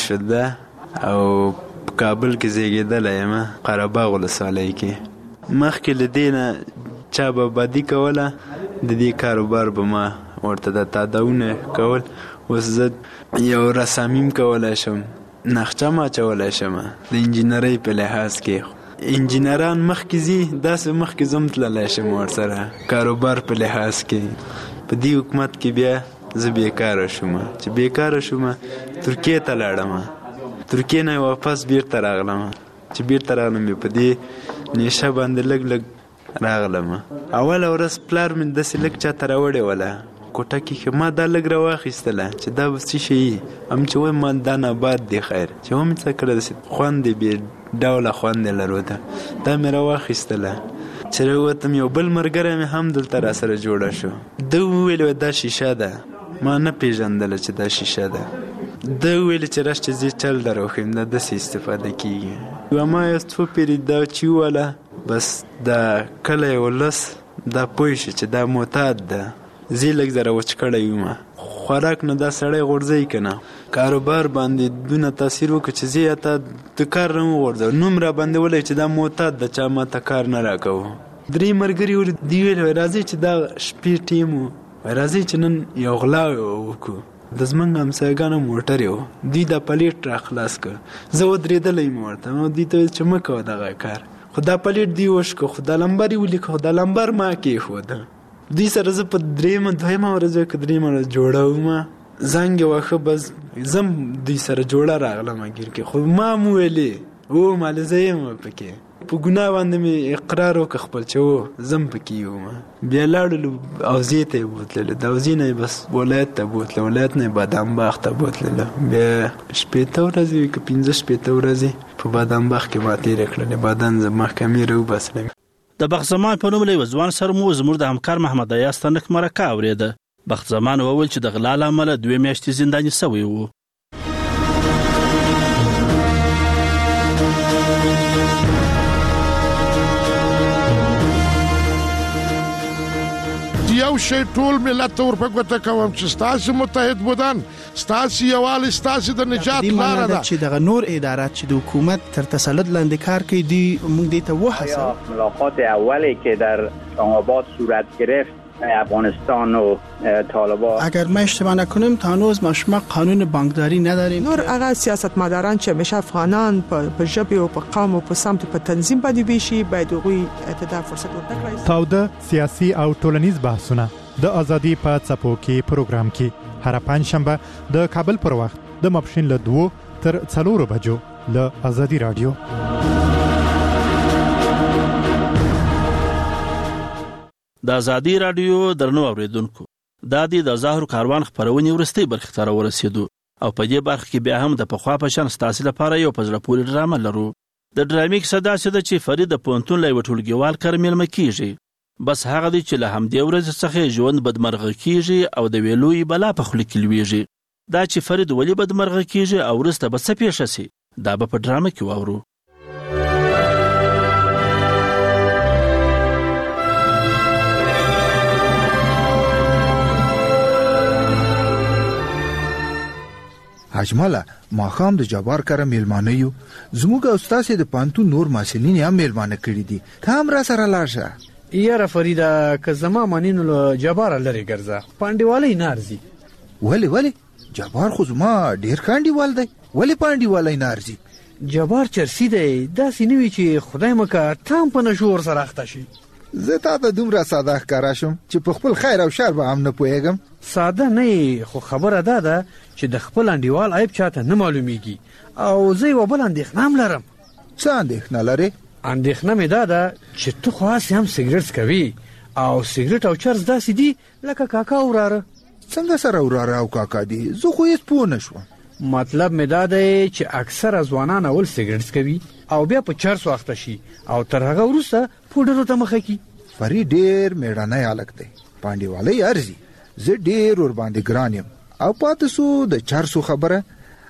شده او کابل کې زیږیدل یم قره باغ ولسوالۍ کې مخکې له دې نه چا به بدي کوله د دې کاروبار به ما ورته د تاداونه کول اوس زه یو رسامیم کولی شم نقشه ما اچولی شم د انجینرۍ په لحاظ کې انجینران مخکې ځي داسې مخکې زه هم تللی شم ورسره کاروبار په لحاظ کې په دې حکومت کې بیا زه بیکاره شوم چې بیکاره شوم ترکیې ته لاړم ترکیې نه واپس بیرته راغلم چې بیرته راغلم په دې نیشه باندې لږ راغلم اوله ورځ پلار مې داسې لږ چاته راوړې وله کوټه کې ما دا لږ راواخیستله چې دا به څه شي هم چې وایم ما دا نبات دی خیر چې ومې څه کړه داسې خوند یې بې ډوله خوند یې لرو ده دا مې راواخیستله چې راووتم یو بل ملګری مې هم دلته راسره جوړه شو ده وویل دا شیشه ده ما نه پیژندله چې دا شیشه ده ده ویل چې راش چې زه چل دروخیم دا داسې استفاده کیږي ما یو څو پیرې دا چې وله بس دا کله یو لس دا پوه شي چې دا معتاد ده زه لږ زره وچ کړی یم خوراک نه دا سړی غورځوي که نه کاروبار باندې دونه تاثیر وکړه چې زه تا د کار نه وغورځوم نوم را باندې ولی چې دا معتاد ده چا ما ته کار نه راکوو 3 ملګري ول دی ویل راځئ چې دا شپې ټیم راځئ چې نن یو غلا وکړو د زمونږ همسایګانو موټر یو دوی دا پلیټ را خلاص کړ زه ودرېدلی م ورته نو دوی ته ویل چې مه کوه دغه کار خو دا پلیټ دوی وشکه خو دا لمبر یې ولیکه خو دا لمبر ما کېښوده دوی سره زه په دویمه ورځ که درېیمه ورځ جوړوم زنګ یې واښه بس زه دوی سره جوړه راغلم ګیر کې خو ما م ویلې او مالې زه یم پکې په ګناه باندې مې اقرار وکړ خپل چې زم پکې یم بیا لاړلو اوزې ته یې بوتلله د اوزې نه یې بس ولایت ته بوتله ولایت نه یې بادام باغ ته بوتلله بیا 15 ورځې که 15 ورځې په بادام باغ کې ما تېرې کړلې بادام زه محکمې راوباسلم د بخزمان په نوم له یوه ځوان سره مو زموږ د همکار محمد ایاز تنک مرکه اورېده بخزمان وویل چې د غلا له امله 2 میاشتې زنداني سوی و شی ټول ملت ته ورپګوته کوم چې ستاسو متحد بودن ستاسو یووالي ستاسو د نجات لاره ده چې دغه نور ادارات چې د حکومت تر تسلط لاندې کار کوي دی موږ دې ته وحسه ملاقات اولی که در اسلام‌آباد صورت گرفت افغانستان و طالبان اگر ما اشتباه نکنیم تا هنوز ما قانون بانکداری نداریم نور هغه سیاستمداران چې همیشه افغانان په ژبه او په قوم او په سمت په تنظیم باندې ویشي باید هغوی ته فرصت ورکړي. تاوده سیاسي او ټولنیز بحثونه د ازادي په څپو کې پروګرام کې هر پنځشنبه د کابل پر وخت د ماپښین له 2 تر 4 بجو له ازادي رادیو. د ازادي رادیو درنو اوریدونکو دا د ظاهر کاروان خبرونه ورستي برخه تر ورسېدو او په دې برخه کې بیا هم د پخوا په شان ستاسو لپاره یو پزله پوری ډرامه لرو. د ډرامې کیسه دا چې فرید د پونتون له وټولګیوال کرمیل مکیږي بس هغه دی چې له همدې ورځ څخه ژوند بدمرغه کیږي او د ویلوي بلا په خله کې لويږي. دا چې فرید ولی بدمرغه کیږي او ورسته به څه پیښ شي دا به په ډرامه کې واورو. اجماله ما خام د جبار کره میلمانه یو زموږ استاد د پانتون نور ماسلین هم میلمانه کړی دي ته هم را سره لاړه. یاره فریدا که زما مانینو له جبار لري ګرځه پاندیواله نارزي. ولی جبار خو زما ډیر کاندیوال دی ولی پاندیواله نارزي. جبار چرسی دی دا سینوي چې خدای مکه تام په نشور سره اخته شي. زه تا ته دومره ساده ښکارا شم چې په خپل خیر او شر به هم نه پوهیږم. ساده نه خو خبره ده چې د خپل انډیوال عیب چاته نه معلومیږي او زه یو بل اندېښنه هم لرم. څه اندېښنه لرې؟ اندېښنه مې ده چې تو خاص هم سیګریټ کوي او سیګریټ او چرس داسې دي لکه کاکا وراره. څنګه سره وراره او کاکا دي زه خو هیڅ پوه نه شوم. مطلب مې ده چې اکثره ځوانان اول سیګریټ کوي او بیا په چرس واخته شي او تر هغه وروسته پودرو ته مخه کی. فرید ډیر میړنی الګ دی پاندیواله ارزي زه ډیر ور باندې ګران یم او پاتې سو د چرسو خبره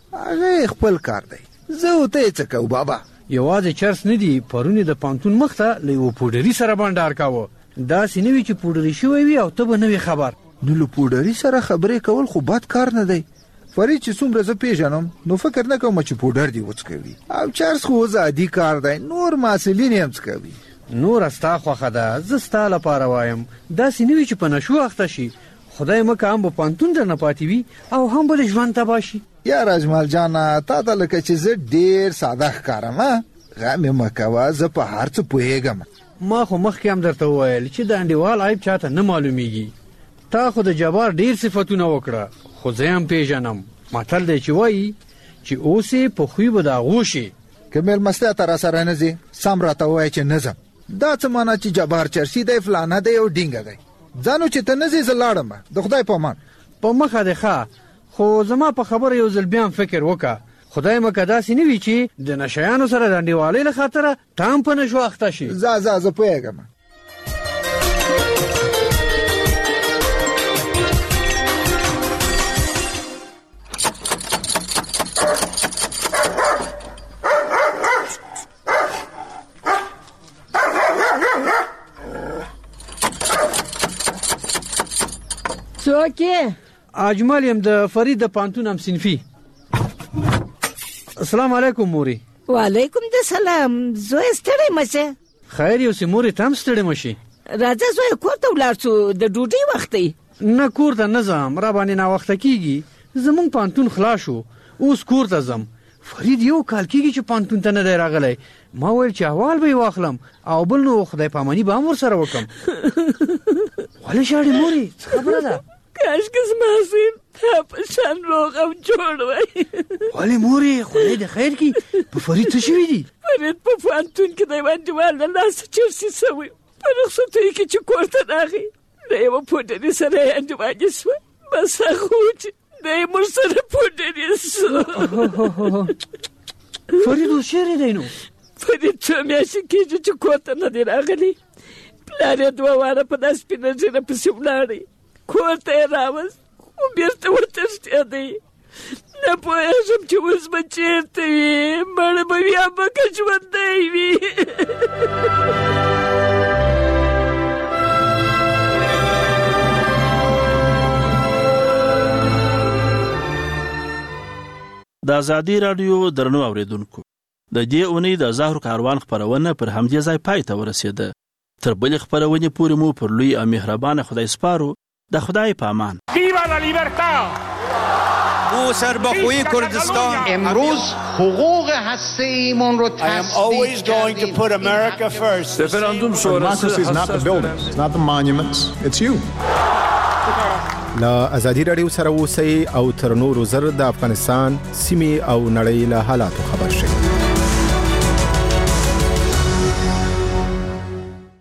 هغه خپل کار دی زه ته څه کو بابا. یوازې چرس نه دی پرونی د پانتون مخته له پودری سره باندې کاوه دا سینوي چې پودری شوی وي او ته به نه خبر. نو له پودری سره خبرې کول خو بد کار نه دی. فرید چې څومره زه پیژنم نو فکر نه کوم چې پودر دی وڅکوي او چرس خو ازادي کار دی نور ماسلین هم څکوي. نور استا خوخه ده زه ستا لپاره وایم دا سینوي چې په نشو اخته شي خدای مکه هم په پانتون در نه پاتې وي او هم بل ژوند تباه شي. یا راجمال جانا تا ته لکه چې زه ډیر ساده ښکارم غم مکوه زه په هر څه پوهیږم. ما خو مخکې هم درته وویل چې د انډیوال عیب چاته نه معلومیږي. تا خو د جبار ډیر صفتونه وکړه خو زه هم پیژنم متل دی چې وایي چې اوسې په خوی به دا غوشي که میلمستیا ته را سره نه ځي سم راته ووایي چې نه ځم. دا څه معنا چې جبار چرسی دی فلانه دی او ډینګه دی ځانو چې ته نه ځې زه لاړم د خدای په امان. په مخه دی ښه خو زما په خبره یو ځل بیا فکر وکړه خدای مکه داسې نه وي چې د نشیانو سره د انډیوالۍ له خاطره تام په نشو اخته شي. زه پوهیږم. څوک اجمل یم د فرید د پانتون هم صنفي. السلام علیکم موري. وعلیکم السلام. زوی ستړی مشه؟ خیر یو سموري تم ستړی مشي. راځه زوی کور ته ولاړ شو د ډوډۍ وخت دی. نه کور ته نه ځم را باندې نه وخت کیږي زمون پانتون خلاص شو اوس کور ته ځم. فرید یو کال کیږي چې پانتون ته نه دی راغلی ما ویل چې احوال به واخلم او بل نو خدای پامانی به هم ورسره وکم. ولې شاړې موري څه خبره ده؟ کاشکې زما سیم تا په شان روغ او جوړ وای. ولې موري خدای دې خیر کړي په فرید څه شوي دي؟ فرید په پانتون کې د یوه انډیوال له لاسه چرسي سوی په رخصتیو کې چې کور ته راغی د یوه پوډري سره یې انډیوالي سوه بس هغه و چې د یې موږ سره پوډري سو. فرید اوس چیرې دی نو؟ فرید څو میاشتې کېږي چې کور ته نه دی راغلی پلار یې 2 واره په دا سپینه ږیره پسې ولاړی کور ته یې راوست خو بېرته وتښتېدی. نه پوهېږم چې اوس به چېرته وي مړه به وي یا به که ژوندی وي. د ازادي رادیو درنو اوریدونکو د دې اونۍ د زهر کاروان خبرونه پر همدې ځای پای ته ورسېده. تر بلې خبرونې پورې مو پر لوی او مهربانه خدای سپارو. د خدای په امان. ویوا لا لیبرتا. او سربخوی کردستان امروز حقوق هسته‌ایمون رو تصدیق کردیم. رفراندوم شورای is not the buildings, it's not the monuments, it's you. لا ازادي رادیو سره اوسئ او تر نورو زر د افغانستان سیمې او نړۍ له حالاتو خبر شئ.